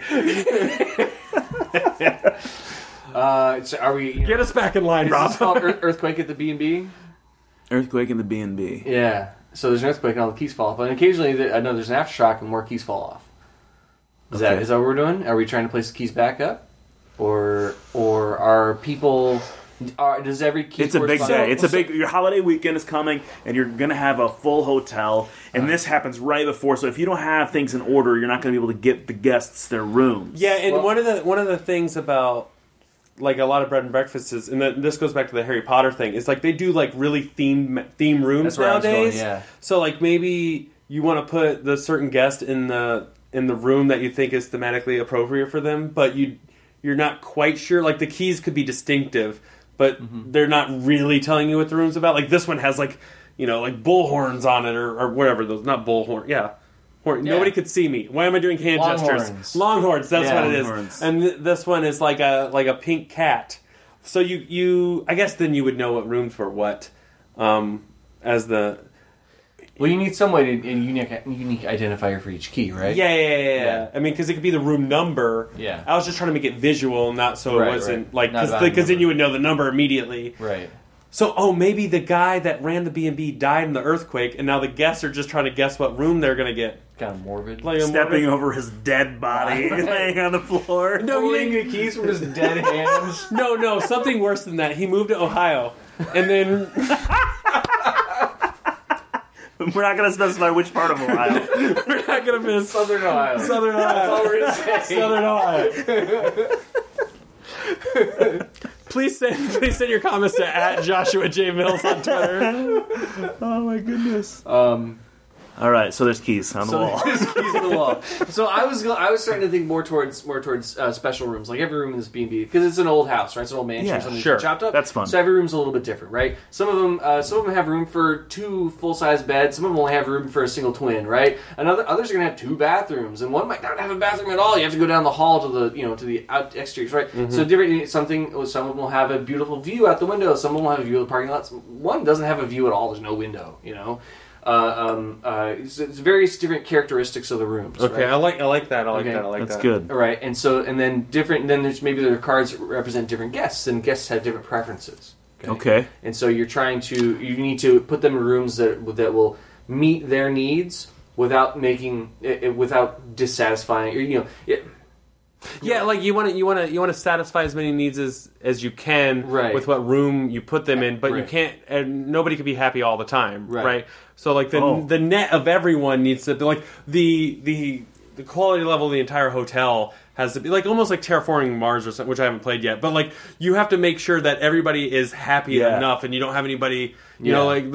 So are we... Get us back in line, Is Rob. this called Earthquake at the B&B? Earthquake in the B&B. Yeah. So there's an earthquake and all the keys fall off. And occasionally, I know there's an aftershock and more keys fall off. Is that what we're doing? Are we trying to place the keys back up? Or are people... does every key... It's a big correspond- day. It's a big. Your holiday weekend is coming, and you're gonna have a full hotel. And this happens right before. So if you don't have things in order, you're not gonna be able to get the guests their rooms. Yeah, and Well- one of the things about like a lot of bread and breakfasts, and this goes back to the Harry Potter thing. It's like they do like really theme rooms That's where I was nowadays. going, yeah. So like maybe you want to put the certain guest in the room that you think is thematically appropriate for them, but you're not quite sure. Like the keys could be distinctive, but they're not really telling you what the room's about. Like this one has like like bull horns on it or whatever those. Not bull horn. Yeah. Nobody could see me. Why am I doing hand gestures? Longhorns. That's what it is. Longhorns. And this one is like a pink cat. So you I guess then you would know what rooms were what, as the. Well, you need some way to a unique identifier for each key, right? Yeah. I mean, because it could be the room number. Yeah. I was just trying to make it visual, not so it wasn't like because then you would know the number immediately. Right. So, maybe the guy that ran the B&B died in the earthquake, and now the guests are just trying to guess what room they're going to get. Kind of morbid. Like Stepping over his dead body, laying on the floor. No, Pulling the keys from his dead hands. No, something worse than that. He moved to Ohio, and then We're not going to specify which part of Ohio. we're not going to miss Southern Ohio. Southern That's all Ohio. we're going to say. Southern Ohio. Please send your comments to @Joshua J. Mills on Twitter. Oh my goodness. All right, so there's keys on the wall. There's keys on the wall. So I was starting to think more towards special rooms, like every room in this B&B, because it's an old house, right? It's an old mansion, Yeah, or something sure. chopped up. That's fun. So every room's a little bit different, right? Some of them have room for 2 full-size beds. Some of them only have room for a single twin, right? Others are gonna have 2 bathrooms, and one might not have a bathroom at all. You have to go down the hall to the to the exteriors, right? So different. Some of them will have a beautiful view out the window. Some of them will have a view of the parking lots. One doesn't have a view at all. There's no window. It's various different characteristics of the rooms. Okay, right? I like that. I like that. That's good. Right, and then there's maybe there are cards that represent different guests, and guests have different preferences. Okay. And so you need to put them in rooms that will meet their needs without without dissatisfying. Yeah, like you want to satisfy as many needs as you can with what room you put them in, but you can't. And nobody can be happy all the time, right? So like the net of everyone needs to be like the quality level of the entire hotel has to be like almost like terraforming Mars or something, which I haven't played yet. But like you have to make sure that everybody is happy enough, and you don't have anybody. You know, like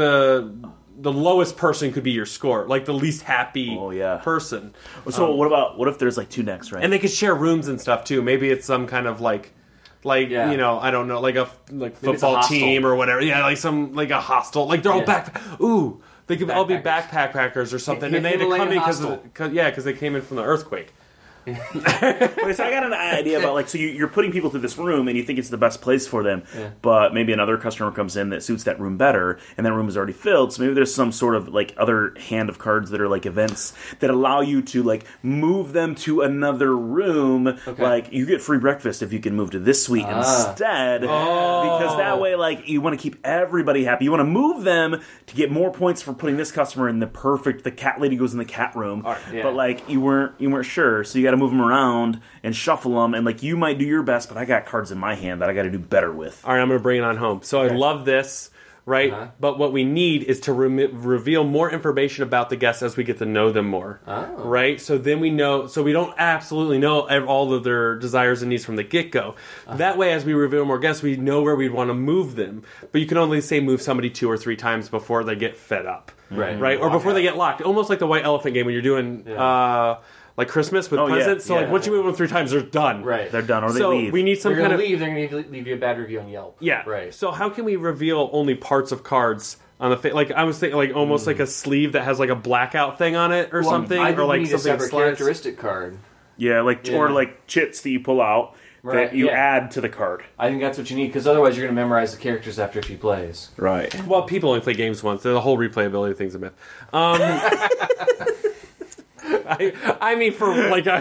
the lowest person could be your score, like the least happy person. So what if there's like 2 necks, right? And they could share rooms and stuff too. Maybe it's some kind of like I don't know, like a football team or whatever. Yeah, like a hostel. Like they're all they could all be backpackers or something, and they had to come in because they came in from the earthquake. Wait, so I got an idea about like, so you're putting people through this room and you think it's the best place for them, but maybe another customer comes in that suits that room better, and that room is already filled. So maybe there's some sort of like other hand of cards that are like events that allow you to like move them to another room. Okay. Like you get free breakfast if you can move to this suite instead, because that way like you want to keep everybody happy. You want to move them to get more points for putting this customer in the cat lady goes in the cat room, but like you weren't sure, so you got to move them around and shuffle them, and like you might do your best, but I got cards in my hand that I got to do better with. All right, I'm going to bring it on home. So I love this, right? But what we need is to reveal more information about the guests as we get to know them more, right? So then we know, so we don't absolutely know all of their desires and needs from the get-go. That way, as we reveal more guests, we know where we'd want to move them. But you can only say move somebody 2 or 3 times before they get fed up, right? Or before they get locked. Almost like the white elephant game when you're doing... like Christmas with presents. So like once you move them 3 times, they're done. Right. They're done, or they so leave. We need some kind of... They're going to leave you a bad review on Yelp. Yeah. Right. So how can we reveal only parts of cards on the face? Like I was thinking like almost like a sleeve that has like a blackout thing on it or something. I or like need something a separate characteristic card. Yeah, or like chits that you pull out that you add to the card. I think that's what you need, because otherwise you're going to memorize the characters after a few plays. Right. Well, people only play games once. The whole replayability thing's a myth. I mean, for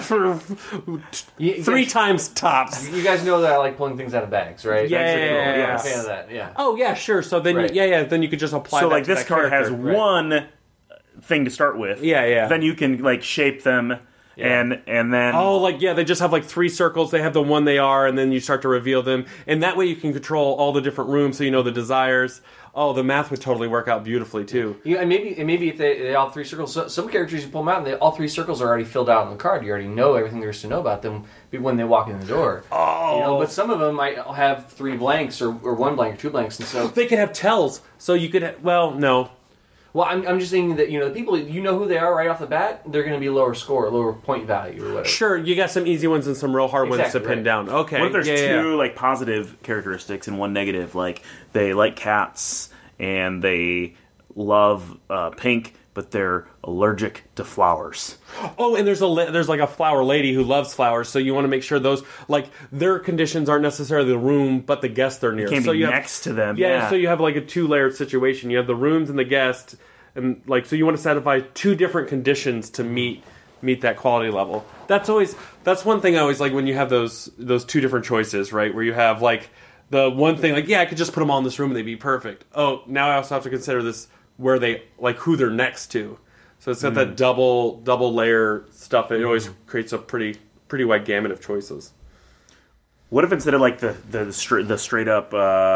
3 times tops. You guys know that I like pulling things out of bags, right? Yeah. I'm a fan of that. Yeah. Oh yeah, sure. So then, then you could just apply. So that like to this that card character. has one thing to start with. Yeah. Then you can like shape them. Yeah. And then they just have like 3 circles. They have the one they are, and then you start to reveal them, and that way you can control all the different rooms, so you know the desires. oh, the math would totally work out beautifully too. Yeah, and maybe if they all three circles. So, some characters you pull them out, and all three circles are already filled out on the card. You already know everything there is to know about them when they walk in the door. Oh, but some of them might have 3 blanks or 1 blank or 2 blanks, and so they could have tells. So you could. No. Well, I'm just thinking that the people who they are right off the bat, they're going to be lower score, lower point value, or whatever. Sure, you got some easy ones and some real hard ones to pin down. Okay. What if there's two like positive characteristics and one negative? Like they like cats and they love pink, but they're allergic to flowers. Oh, and there's like a flower lady who loves flowers, so you want to make sure those their conditions aren't necessarily the room, but the guest they're near. You can't so be you next to them. Yeah, so you have like a 2-layered situation. You have the rooms and the guest, and so you want to satisfy 2 different conditions to meet that quality level. That's one thing I always like when you have those 2 different choices, right? Where you have like the one thing I could just put them all in this room and they'd be perfect. Oh, now I also have to consider this where they who they're next to. So it's got that double layer stuff. It always creates a pretty wide gamut of choices. What if instead of like the straight up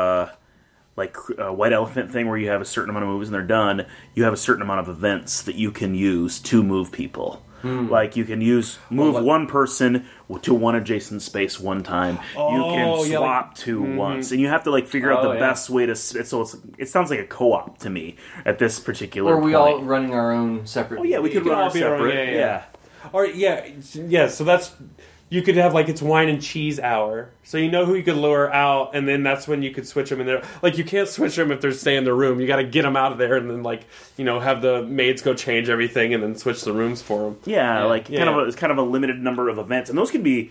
white elephant thing where you have a certain amount of moves and they're done, you have a certain amount of events that you can use to move people. Like you can move one person to one adjacent space one time. You can swap to once, and you have to figure out the best way to. So it sounds like a co-op to me at this particular. Or are we point. all running our own separate? Oh yeah, we could run our separate. Yeah. Or yeah. So that's. You could have it's wine and cheese hour, so you know who you could lure out, and then that's when you could switch them in there. You can't switch them if they're staying in the room. You got to get them out of there, and then have the maids go change everything, and then switch the rooms for them. It's kind of a limited number of events, and there could be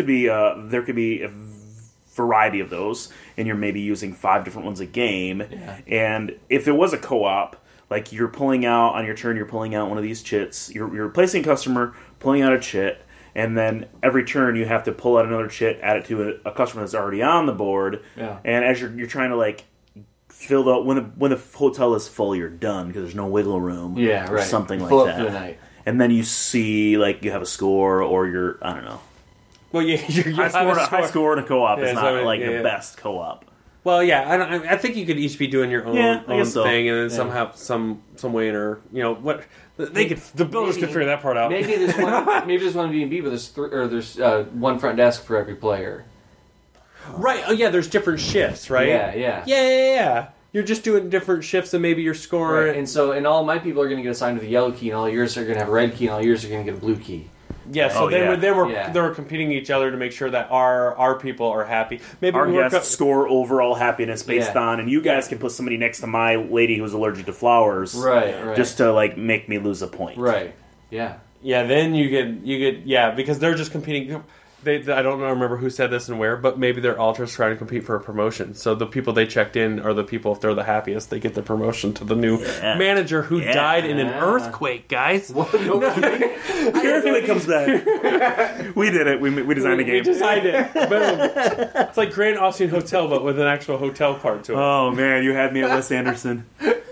a variety of those, and you're maybe using 5 different ones a game. Yeah. And if it was a co-op, you're pulling out on your turn, you're pulling out one of these chits. You're replacing a customer, pulling out a chit. And then every turn you have to pull out another chit, add it to a customer that's already on the board. Yeah. And as you're trying to fill the when the hotel is full, you're done because there's no wiggle room. Yeah, right. Or something full like up that. For the night. And then you see you have a score or you're I don't know. Well, high score and a co-op is not the best co-op. Well, yeah, I think you could each be doing your own thing, and then somehow some way what. The builders could figure that part out. Maybe there's one B&B, but there's one front desk for every player. Right. Oh, yeah. There's different shifts, right? Yeah. You're just doing different shifts, and maybe your score. Right. And all my people are going to get assigned to the yellow key, and all yours are going to have a red key, and all yours are going to get a blue key. Yeah, so they were competing each other to make sure that our people are happy. Maybe our guests score overall happiness based on, and you guys can put somebody next to my lady who's allergic to flowers, right? Just to make me lose a point, right? Yeah, yeah. Then you get because they're just competing. I don't remember who said this and where, but maybe they're all just trying to compete for a promotion. So the people they checked in are the people, if they're the happiest, they get the promotion to the new manager who died in an earthquake, guys. What? No, everything comes back. We did it. We designed the game. We designed it. Boom. It's like Grand Austrian Hotel, but with an actual hotel part to it. Oh, man, you had me at Wes Anderson.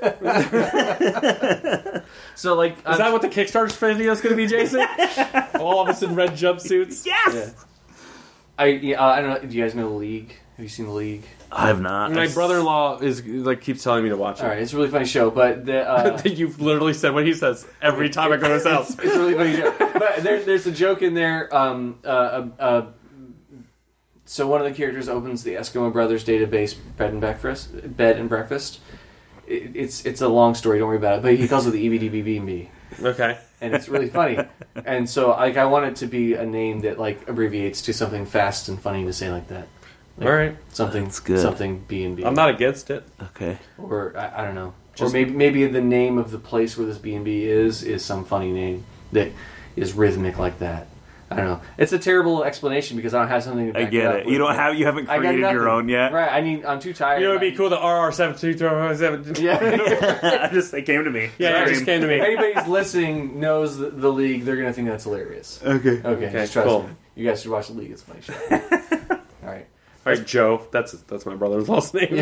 So, is that what the Kickstarter video is going to be, Jason? All of us in red jumpsuits? Yes! Yeah. I don't know. Do you guys know The League? Have you seen The League? I have not. My brother-in-law keeps telling me to watch it. All right, it's a really funny show, but you've literally said what he says every time I go to his house. It's a really funny show, but there's a joke in there. So one of the characters opens the Eskimo Brothers database bed and breakfast. It's a long story. Don't worry about it. But he calls it the EBDBB&B. Okay. And it's really funny. And so I want it to be a name that abbreviates to something fast and funny to say like that. All right. Something B&B. I'm not against it. Okay. Or I don't know. Or maybe the name of the place where this B&B is some funny name that is rhythmic like that. I don't know. It's a terrible explanation because I don't have something to back I get it. You haven't created your own yet. Right. I'm too tired. It would be cool. The RR723. Yeah. It came to me. Yeah, it just came to me. If anybody's listening knows the League, they're going to think that's hilarious. Okay. Just trust me. You guys should watch The League. It's a funny show. All All right, Joe. That's my brother-in-law's name.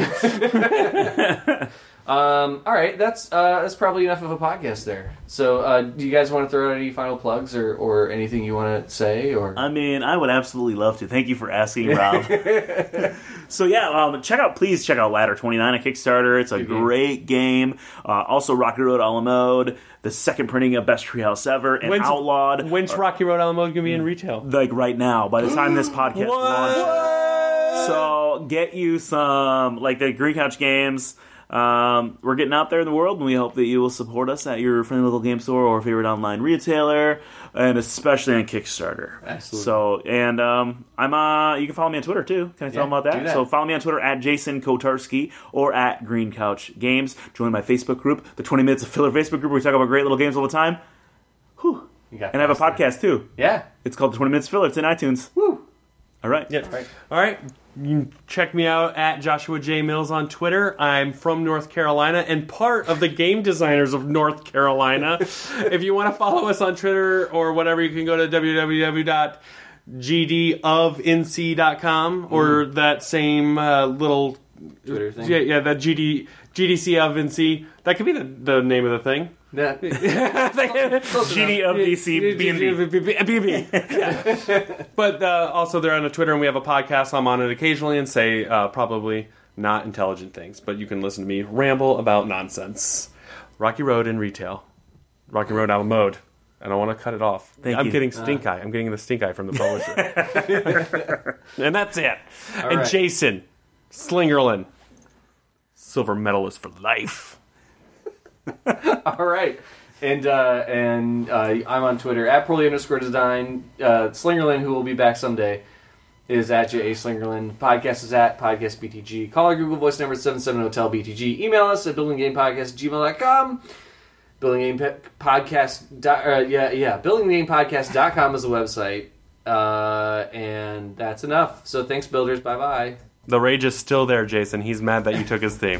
All right, that's probably enough of a podcast there. So, do you guys want to throw out any final plugs or anything you want to say? Or I mean, I would absolutely love to. Thank you for asking, Rob. So yeah, please check out Ladder 29 on Kickstarter. It's a great game. Also, Rocky Road a la Mode, the second printing of Best Treehouse Ever, and Outlawed. When's Rocky Road a la Mode going to be in retail? Like right now, by the time this podcast launches. So get you some, like the Green Couch Games. We're getting out there in the world, and we hope that you will support us at your friendly local game store or favorite online retailer, and especially on Kickstarter. Absolutely. So, and you can follow me on Twitter too. Can I tell them about that? So follow me on Twitter at Jason Kotarski or at Green Couch Games. Join my Facebook group, the 20 Minutes of Filler Facebook group, where we talk about great little games all the time. Whew. And I have a podcast too. Yeah. It's called the 20 Minutes of Filler. It's in iTunes. Woo. All right. Yeah. All right. You can check me out at Joshua J. Mills on Twitter. I'm from North Carolina and part of the game designers of North Carolina. If you want to follow us on Twitter or whatever, you can go to www.gdofnc.com or that same little Twitter thing. Yeah, that GDC of NC. That could be the name of the thing. Yeah. GD of DC BNB. But also they're on a Twitter, and we have a podcast. I'm on it occasionally and say probably not intelligent things, but you can listen to me ramble about nonsense. Rocky Road in retail. Rocky Road out of mode. I don't want to cut it off. I'm getting stink eye. I'm getting the stink eye from the publisher. And that's it. All and right. Jason Slingerland, silver medalist for life. All right. And I'm on Twitter at Pearly_Design. Slingerland, who will be back someday, is at J.A. Slingerland. Podcast is at Podcast BTG. Call our Google Voice number 770-TEL-BTG. Email us at buildinggamepodcast@gmail.com. buildinggamepodcast.com is the website. And that's enough. So thanks, builders. Bye-bye. The rage is still there, Jason. He's mad that you took his theme.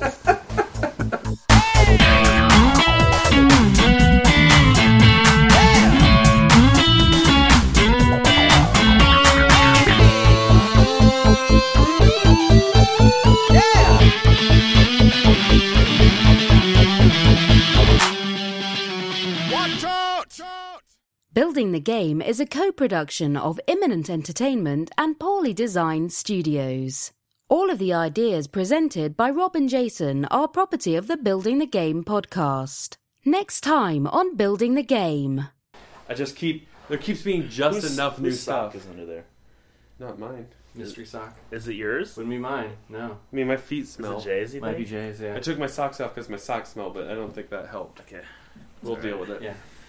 Building the Game is a co-production of Imminent Entertainment and Poorly Designed Studios. All of the ideas presented by Rob and Jason are property of the Building the Game podcast. Next time on Building the Game. There keeps being just enough new stuff. is under there. Not mine. Mystery sock. Is it yours? Wouldn't be mine. No. I mean, my feet smell. Is it Jay's? Might be Jay's, yeah. I took my socks off because my socks smell, but I don't think that helped. Okay. We'll deal with it. Yeah.